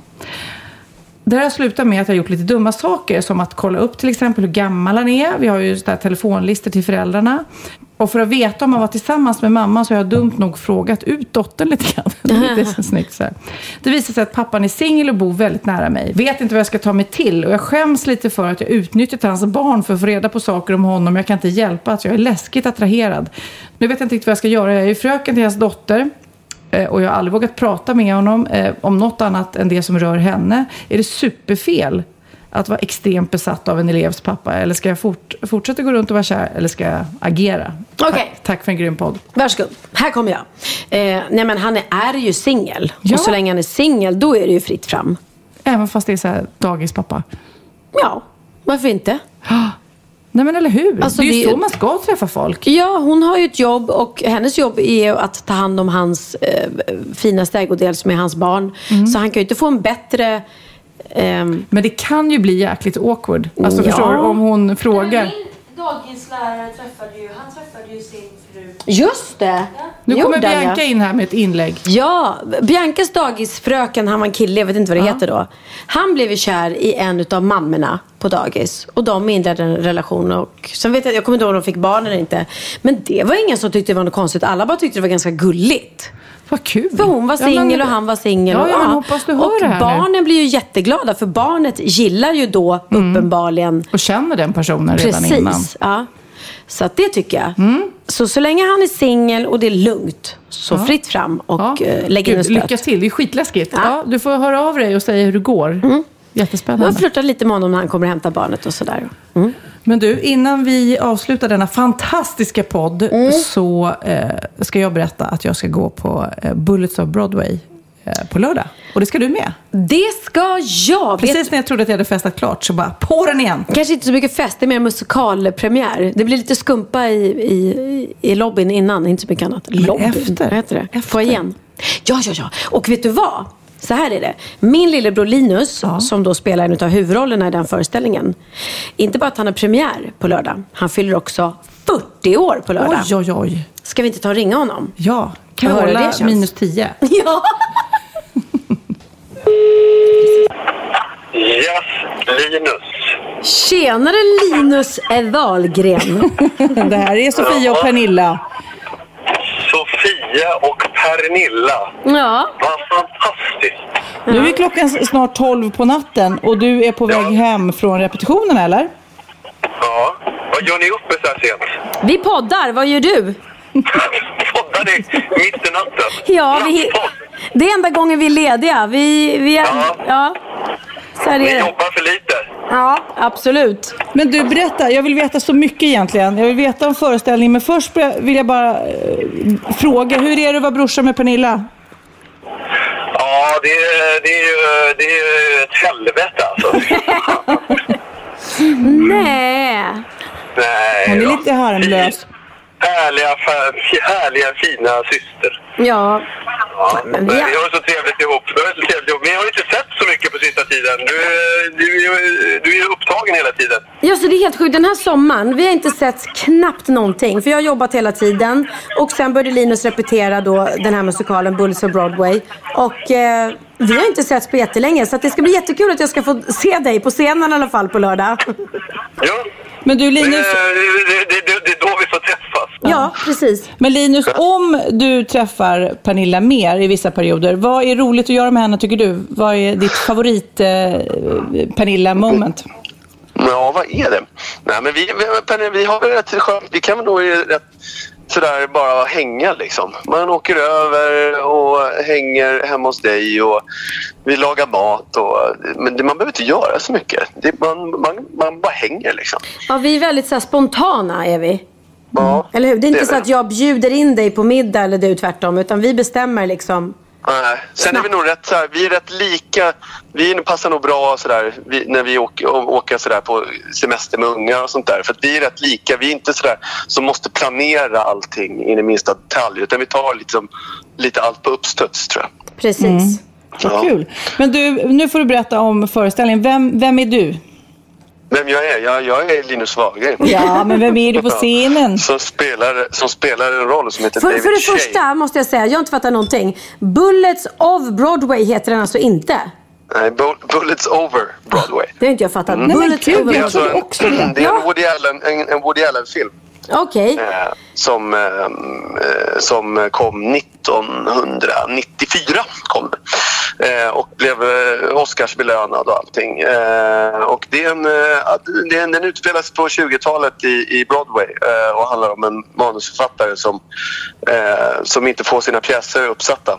Det här har slutat med att jag har gjort lite dumma saker, som att kolla upp till exempel hur gammal han är. Vi har ju så där telefonlistor till föräldrarna. Och för att veta om man var tillsammans med mamma så har jag dumt nog frågat ut dottern lite grann. Det är så snyggt så här. Det visar sig att pappan är singel och bor väldigt nära mig. Vet inte vad jag ska ta mig till. Och jag skäms lite för att jag utnyttjat hans barn för att få reda på saker om honom. Jag kan inte hjälpa att jag är läskigt attraherad. Nu vet jag inte riktigt vad jag ska göra. Jag är ju fröken till hans dotter. Och jag har aldrig vågat prata med honom eh, om något annat än det som rör henne. Är det superfel att vara extremt besatt av en elevs pappa? Eller ska jag fort, fortsätta gå runt och vara kär? Eller ska jag agera? Okej. Tack, tack för en grym podd. Varsågod. Här kommer jag. Eh, nej men han är, är ju singel. Ja. Och så länge han är singel, då är det ju fritt fram. Även fast det är så här dagispappa? Ja, varför inte? Nej men eller hur? Alltså, det är ju det... så man ska träffa folk. Ja, hon har ju ett jobb och hennes jobb är att ta hand om hans eh, finaste ägodel som är hans barn. Mm. Så han kan ju inte få en bättre... Um... Men det kan ju bli jäkligt awkward. Alltså ja. Förstår du, om hon frågar. Min dagislärare träffade ju, han träffade ju sin fru. Just det. Ja. Nu kommer Gjorde Bianca jag. in här med ett inlägg. Ja, Biancas dagisfröken, han var en kille, jag vet inte vad det ja. heter då. Han blev ju kär i en utav mammorna på dagis. Och de inledde en relation. Och sen vet jag, jag kommer inte ihåg om de fick barn eller inte. Men det var ingen som tyckte det var något konstigt. Alla bara tyckte det var ganska gulligt. Vad kul. För hon var singel ja, men... och han var singel. Ja, ja, men hoppas du hör och det här barnen nu. blir ju jätteglada. För barnet gillar ju då mm. uppenbarligen. Och känner den personen redan Precis, innan. Ja. Så att det tycker jag. Mm. Så så länge han är singel och det är lugnt. Så ja. fritt fram och ja. uh, lägg in en stöt. Lycka till, det är skitläskigt. Ja. Ja, du får höra av dig och säga hur det går. Mm. Jättespännande. Jag flirtar lite med honom när han kommer att hämta barnet och sådär. Mm. Men du, innan vi avslutar denna fantastiska podd mm. så eh, ska jag berätta att jag ska gå på eh, Bullets of Broadway eh, på lördag. Och det ska du med. Det ska jag. Precis vet... när jag trodde att jag hade festat klart så bara på den igen. Kanske inte så mycket fest, det är mer musikalpremiär. Det blir lite skumpa i, i, i lobbyn innan, inte så mycket annat. Men lobbyn, efter. vad heter det? Efter. Få igen. Ja, ja, ja. Och vet du vad? Så här är det. Min lillebror Linus, ja. som då spelar en av huvudrollerna i den föreställningen. Inte bara att han har premiär på lördag. Han fyller också fyrtio år på lördag. Oj, oj, oj. Ska vi inte ta och ringa honom? Ja, kan jag hålla minus tio? Ja. Yes, Linus. Tjenare Linus Wahlgren. Det här är Sofia och Pernilla. Sofia och Pernilla. Ja. Vad fantastiskt. Nu är klockan snart tolv på natten och du är på väg ja. hem från repetitionen, eller? Ja. Vad gör ni uppe så här sent? Vi poddar. Vad gör du? Poddar ni mitt i natten? Ja, vi, det är enda gången vi är lediga. Vi, vi är, ja. ja. Så är det. Vi jobbar för lite. Ja, absolut. Men du, berätta. Jag vill veta så mycket egentligen. Jag vill veta om föreställningen. Men först vill jag bara eh, fråga. Hur är det att vara brorsa med Pernilla? Ja, det, det, är ju, det är ju ett helvete alltså. Nej. Nej. Hon är lite harmlös. Härliga, härliga, fina syster. Ja. Ja, men vi vi har har... så trevligt ihop. Vi har så trevligt ihop. Men jag har inte sett så mycket på sista tiden. Du, du, du är upptagen hela tiden. Ja, så det är helt sjukt. Den här sommaren, vi har inte sett knappt någonting. För jag har jobbat hela tiden. Och sen började Linus repetera då den här musikalen Bullets of Broadway. Och eh, vi har inte sett på jättelänge. Så att det ska bli jättekul att jag ska få se dig på scenen i alla fall på lördag. Ja. Men du, Linus... Det, det, det, det är då vi får träffas. Ja, precis. Men Linus, om du träffar Pernilla mer i vissa perioder, vad är roligt att göra med henne tycker du? Vad är ditt favorit eh, Pernilla-moment? Ja, vad är det? Nej, men vi, vi, vi har väl rätt skönt. Vi kan väl då rätt sådär bara hänga liksom. Man åker över och hänger hemma hos dig och vi lagar mat. Och, men det, man behöver inte göra så mycket. Det, man, man, man bara hänger liksom. Ja, vi är väldigt så här, spontana är vi. Ja, eller hur? Det är inte det är så det. att jag bjuder in dig på middag eller du tvärtom. Utan vi bestämmer liksom. Nej. Sen är vi nog rätt så här, vi är rätt lika. Vi passar nog bra så där, vi, när vi åker, åker så där på semester med unga och sånt där. För att vi är rätt lika. Vi är inte så där som måste planera allting in i minsta detalj. Utan vi tar liksom, lite allt på uppstuds tror jag. Precis. Mm. Vad Ja. kul. Men du, nu får du berätta om föreställningen. Vem, vem är du? Vem jag är? Jag, jag är Linus Wahlgren. Ja, men vem är du på scenen? Som spelar, som spelar en roll som heter För, David för det Shea. första måste jag säga, jag har inte fattat någonting. Bullets of Broadway heter den alltså inte. Nej, Bullets over Broadway. Det har inte jag fattat. Mm. Bullets Nej, men gud, over Det är, jag alltså, trodde också det. det är Ja. en Woody Allen, en, en Woody Allen-film. Okej. Eh, som, eh, eh, som kom nittonhundranittiofyra kom, eh, och blev eh, Oscarsbelönad och allting. Eh, och det är en, eh, det är en, den utspelas på tjugotalet i, i Broadway eh, och handlar om en manusförfattare som, eh, som inte får sina pjäser uppsatta.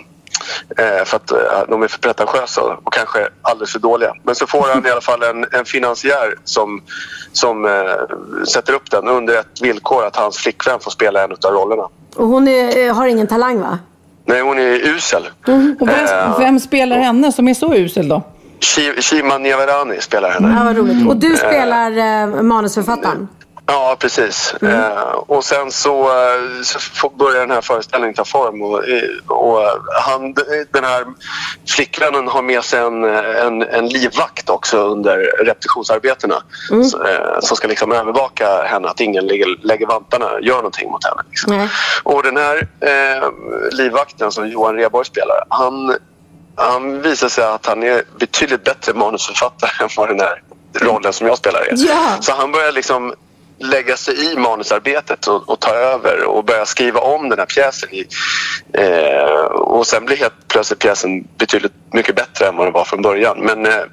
Eh, för att eh, de är för pretentiösa och kanske alldeles för dåliga. Men så får han i alla fall en, en finansiär som, som eh, sätter upp den under ett villkor att hans flickvän får spela en av rollerna. Och hon är, har ingen talang va? Nej, hon är usel. Mm. Och vem, Eh, vem spelar henne som är så usel då? Shi- Shima Niavarani spelar henne. Ja, vad roligt. Och du spelar eh, manusförfattaren? Ja, precis. Mm. Eh, och sen så, eh, så får- börjar den här föreställningen ta form. Och, och han, den här flickvännen har med sig en, en, en livvakt också under repetitionsarbetena. Mm. Så, eh, som ska liksom övervaka henne att ingen lägger, lägger vantarna, gör någonting mot henne. Liksom. Nej. Och den här eh, livvakten som Johan Rheborg spelar, han, han visar sig att han är betydligt bättre manusförfattare än vad den här rollen som jag spelar är. Ja. Så han börjar liksom lägga sig i manusarbetet och, och ta över och börja skriva om den här pjäsen. I, eh, och sen blir helt plötsligt pjäsen betydligt mycket bättre än vad den var från början. Men eh,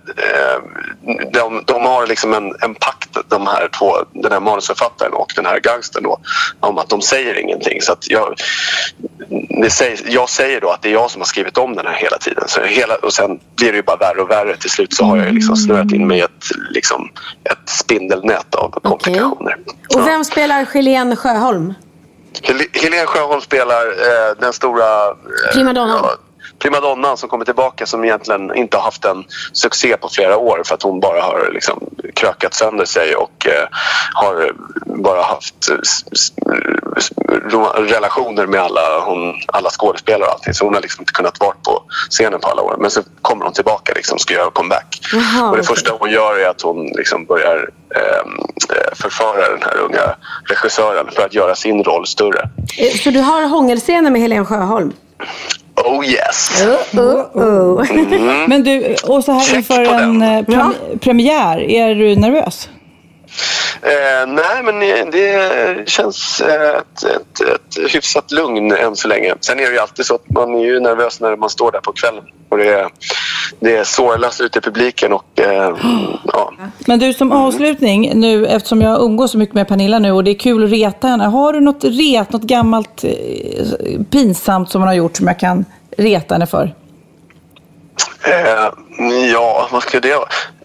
de, de har liksom en, en pakt, de här två, den här manusförfattaren och den här gangstern då, om att de säger ingenting. Så att jag, det säger, jag säger då att det är jag som har skrivit om den här hela tiden. Så hela, och sen blir det ju bara värre och värre. Till slut så har jag liksom snurrat in mig i ett, liksom, ett spindelnät av komplikationer. Och vem spelar Helene Sjöholm? Hel- Helene Sjöholm spelar eh, den stora eh, Primadonnan. ja, primadonnan som kommer tillbaka, som egentligen inte har haft en succé på flera år för att hon bara har liksom krökat sönder sig och eh, har bara haft eh, s- s- s- relationer med alla, hon, alla skådespelare och allting, så hon har liksom inte kunnat vara på scenen på alla år, men så kommer hon tillbaka liksom, ska göra comeback. Jaha, och det okej. första hon gör är att hon liksom börjar eh, förföra den här unga regissören för att göra sin roll större. Eh, Så du har hångelscener med Helene Sjöholm? Oh yes! Oh, oh, oh. Mm. Men du, och så här Check inför på en den. eh, prem- premiär, är du nervös? Eh, nej, men det känns eh, ett, ett, ett hyfsat lugn än så länge. Sen är det ju alltid så att man är ju nervös när man står där på kvällen. Och det är, det är sorglöst ute i publiken. Och, eh, ja. Men du, som avslutning nu, eftersom jag umgås så mycket med Pernilla nu och det är kul att reta henne. Har du något ret, något gammalt eh, pinsamt som man har gjort som jag kan reta henne för? Eh, ja, vad ska det vara?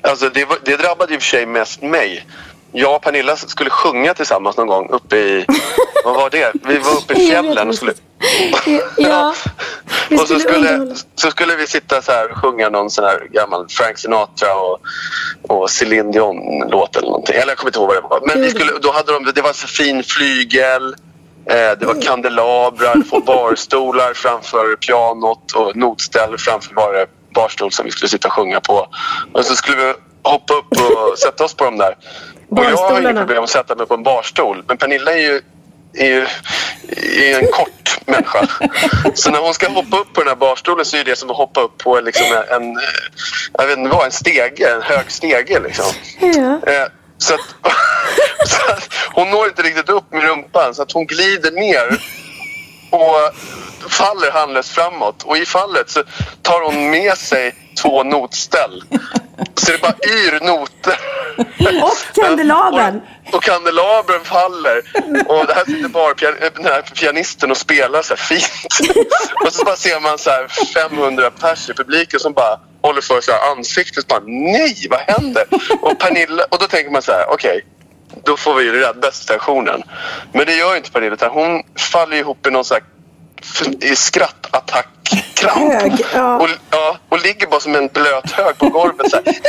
alltså det, var, det drabbade ju för sig mest mig. Jag och Pernilla skulle sjunga tillsammans någon gång uppe i, vad var det? Vi var uppe i fjällen och skulle... Ja. Och så skulle, så skulle vi sitta så här och sjunga någon sån här gammal Frank Sinatra och, och Celine Dion-låt eller någonting. Eller jag kommer inte ihåg vad det var. Men vi skulle, då hade de, det var så fin flygel, eh, det var kandelabrar, två barstolar framför pianot och notställ framför varje barstol som vi skulle sitta och sjunga på. Och så skulle vi hoppa upp och sätta oss på dem där. Och jag har inget problem att sätta mig på en barstol. Men Pernilla är ju, är ju är en kort människa. Så när hon ska hoppa upp på den här barstolen så är det som att hoppa upp på liksom en, jag vet inte vad, en stege, en hög stege liksom. Ja. Så, att, så att hon når inte riktigt upp med rumpan så att hon glider ner och faller handlöst framåt. Och i fallet så tar hon med sig två notställ. Så det bara yr noter. Och kandelabern. Och, och kandelabern faller. Och det här sitter bara pian, den här pianisten och spelar så här fint. Och så bara ser man så här femhundra pers i publiken som bara håller för sig ansiktet. Bara, nej, vad händer? Och Pernilla, och då tänker man så här, okej. Okay, då får vi ju rädda situationen. Men det gör inte Pernilla. Utan hon faller ihop i någon så här i skrattattackkramp. Hög, ja. Och, ja, och ligger bara som en blöt hög på golvet så här.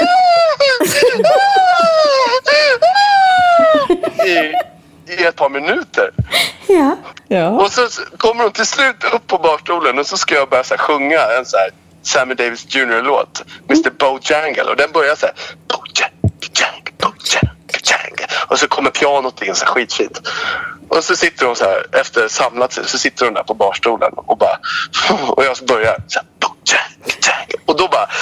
I, I ett par minuter. Ja. Ja. Och så kommer hon till slut upp på barstolen och så ska jag börja så här, sjunga en så här Sammy Davis junior-låt, mister Bojangle, och den börjar så här Bojangle, Bojangle, och så kommer pianot in så här skitfint. Och så sitter hon så här, efter samlat sig, så sitter hon där på barstolen och bara, och jag börjar så här, Bojangle, och då bara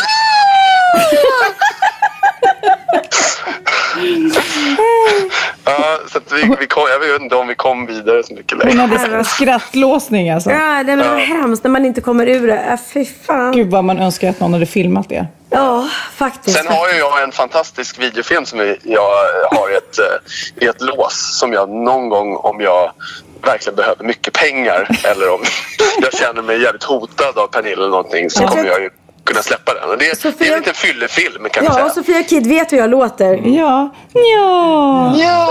ja, så att vi, vi kom, jag vet inte om vi kom vidare så mycket längre. Hon hade skrattlåsning alltså. Ja, det var ja. hemskt när man inte kommer ur det. Äh, fy fan. Gud vad man önskar att någon hade filmat det. Ja, faktiskt. Sen har ju jag en fantastisk videofilm som jag har i ett, i ett lås som jag någon gång, om jag verkligen behöver mycket pengar eller om jag känner mig jävligt hotad av Pernilla eller någonting, så jag kommer vet... jag ju kunna släppa den. Och det, Sofia... det är en liten fyllefilm kan ja, vi säga. Ja, Sofia Kid vet hur jag låter. Ja. Ja. Ja.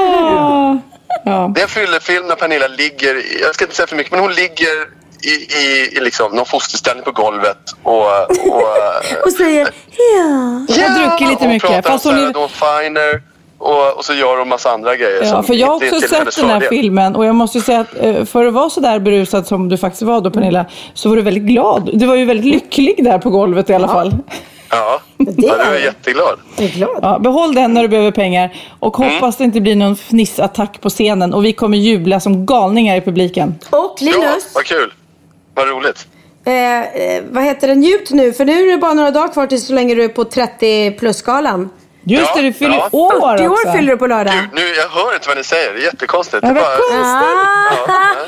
Ja. Ja. Det är en fyllefilm när Pernilla ligger, jag ska inte säga för mycket, men hon ligger i, i, i liksom någon fosterställning på golvet och och, och säger ja. Jag har druckit lite hon mycket. Pratar fast om hon är... Finer. Och, och så gör de massa andra grejer. Ja, för jag har också sett den här fördel. filmen. Och jag måste säga att för att vara så där berusad som du faktiskt var då, Pernilla, så var du väldigt glad. Du var ju väldigt lycklig där på golvet i alla ja. fall. Ja, det ja, du är jätteglad. Jag är glad. Ja, behåll den när du behöver pengar. Och hoppas mm. det inte blir någon fnissattack på scenen. Och vi kommer jubla som galningar i publiken. Och Linus. Ja, vad kul. Vad roligt. Eh, eh, vad heter det? Njut nu. För nu är det bara några dagar kvar till så länge du är på trettio plus-skalan. Just ja, det, du fyller ja. år fyrtio också. år fyller du på lördag. Gud, nu, jag hör inte vad ni säger. Det är jättekonstigt. Ja, det är bara... konstigt.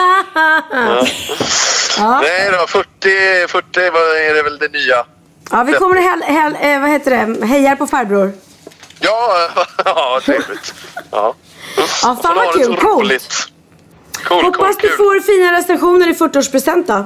Ja, ja. Ja. Nej då, fyrtio, fyrtio vad är det väl det nya. Ja, vi kommer hel, hel, eh, vad heter det? Hejar på farbror. Ja, ja, trevligt. Ja, ja fan vad kul, coolt. Cool, hoppas cool, du kul. får fina recensioner i fyrtioårspresent då.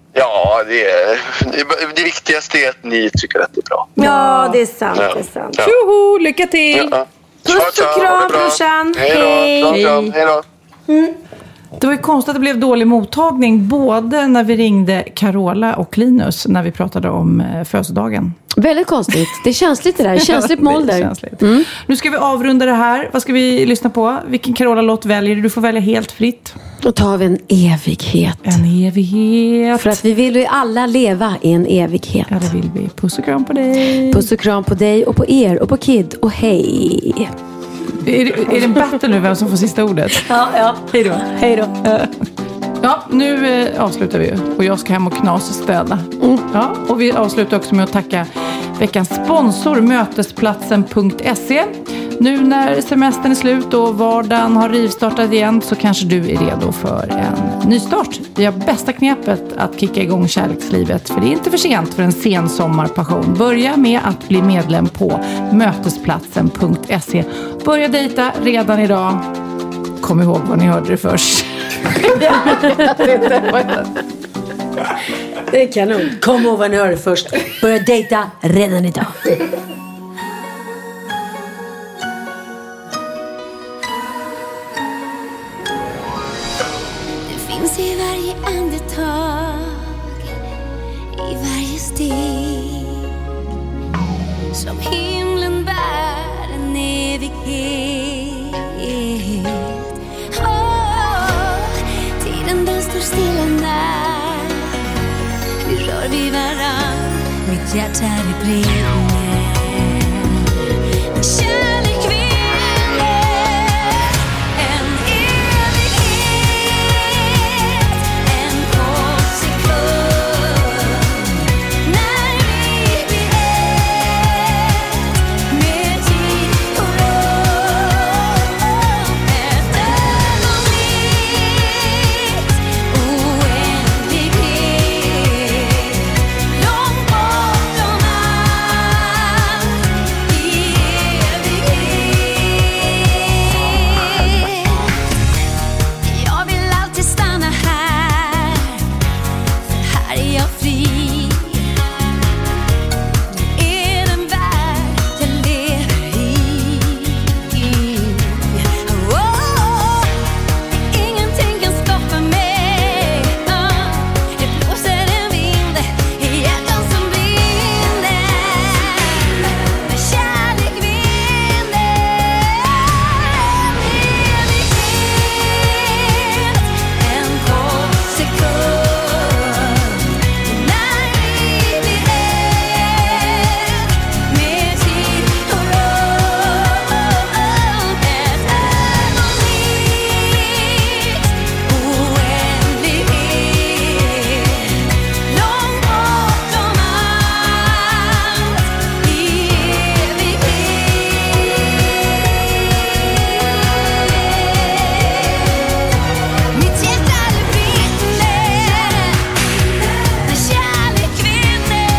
Ja, det, är, det viktigaste är att ni tycker att det är bra. Ja, det är sant. Ja. Det är sant. Ja. Tjoho, lycka till! Ja. Puss och kram, brorsan. Hej då. Hej då. Hej då. Mm. Det var ju konstigt att det blev dålig mottagning både när vi ringde Carola och Linus när vi pratade om eh, födelsedagen. Väldigt konstigt. Det är känsligt det där. Känsligt molder. Mm. Nu ska vi avrunda det här. Vad ska vi lyssna på? Vilken Carola-låt väljer du? Du får välja helt fritt. Då tar vi en evighet. En evighet. För att vi vill ju alla leva i en evighet. Ja, det vill vi. Puss och kram på dig. Puss och kram på dig och på er och på Kid. Och hej. Är det, är det en battle nu vem som får sista ordet? Ja, ja. Hej då. Hej då. Ja, nu eh, avslutar vi ju. Och jag ska hem och knas och städa. Mm. Ja, och vi avslutar också med att tacka veckans sponsor mötesplatsen punkt se. Nu när semestern är slut och vardagen har rivstartat igen så kanske du är redo för en nystart. Vi har bästa knepet att kicka igång kärlekslivet, för det är inte för sent för en sen sommarpassion. Börja med att bli medlem på mötesplatsen punkt se. Börja dejta redan idag. Kom ihåg vad ni hörde det först. Det är kanon. Kom ihåg vad ni hörde först. Börja dejta redan idag. finns i varje andetag, i varje steg. Som himlen bär en evighet. Oh, tiden den står stilla när nu rör vi varann. Mitt hjärta är brinner. Kärlek vinner en evighet, en kort sekund. När vi blir ett med tid och rum. Ett ögonblick, oändlighet. Långt bortom allt i evighet. Jag vill alltid stanna här, för här är jag fri. Du är den värld jag lever i. Oh, ingenting kan stoppa mig. Ah, det blåser en vind i hjärtan som brinner. Men kärlek vinner en evighet, en kort sekund. När vi blir ett med tid och rum. Ett ögonblick, oändlighet. Långt bortom allt i evighet. Mitt hjärta det brinner när kärlek vinner.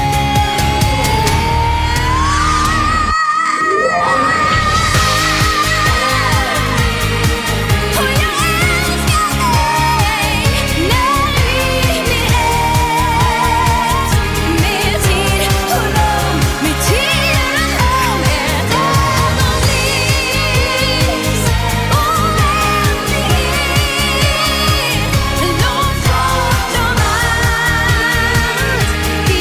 Och jag älskar dig när vi blir ett med tid och rum. Med tid och rum. Ett ögonblick, oändlighet. Långt bortom allt i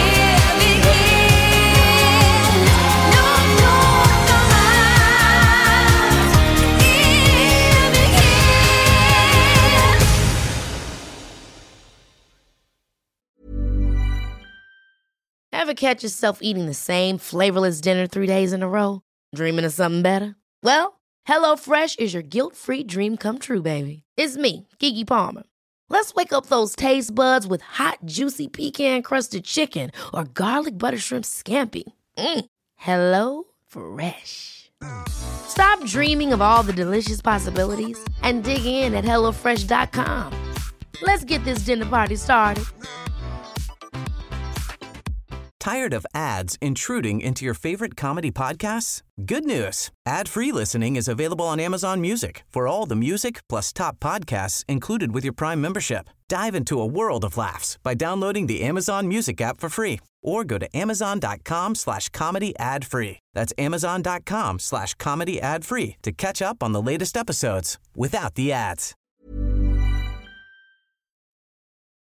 evighet. Långt bortom allt i evighet. Ever catch yourself eating the same flavorless dinner three days in a row? Dreaming of something better? Well, HelloFresh is your guilt-free dream come true, baby. It's me, Keke Palmer. Let's wake up those taste buds with hot, juicy pecan-crusted chicken or garlic butter shrimp scampi. Mm. Hello Fresh. Stop dreaming of all the delicious possibilities and dig in at hello fresh dot com. Let's get this dinner party started. Tired of ads intruding into your favorite comedy podcasts? Good news. Ad-free listening is available on Amazon Music for all the music plus top podcasts included with your Prime membership. Dive into a world of laughs by downloading the Amazon Music app for free or go to amazon.com slash comedy ad free. That's amazon.com slash comedy ad free to catch up on the latest episodes without the ads.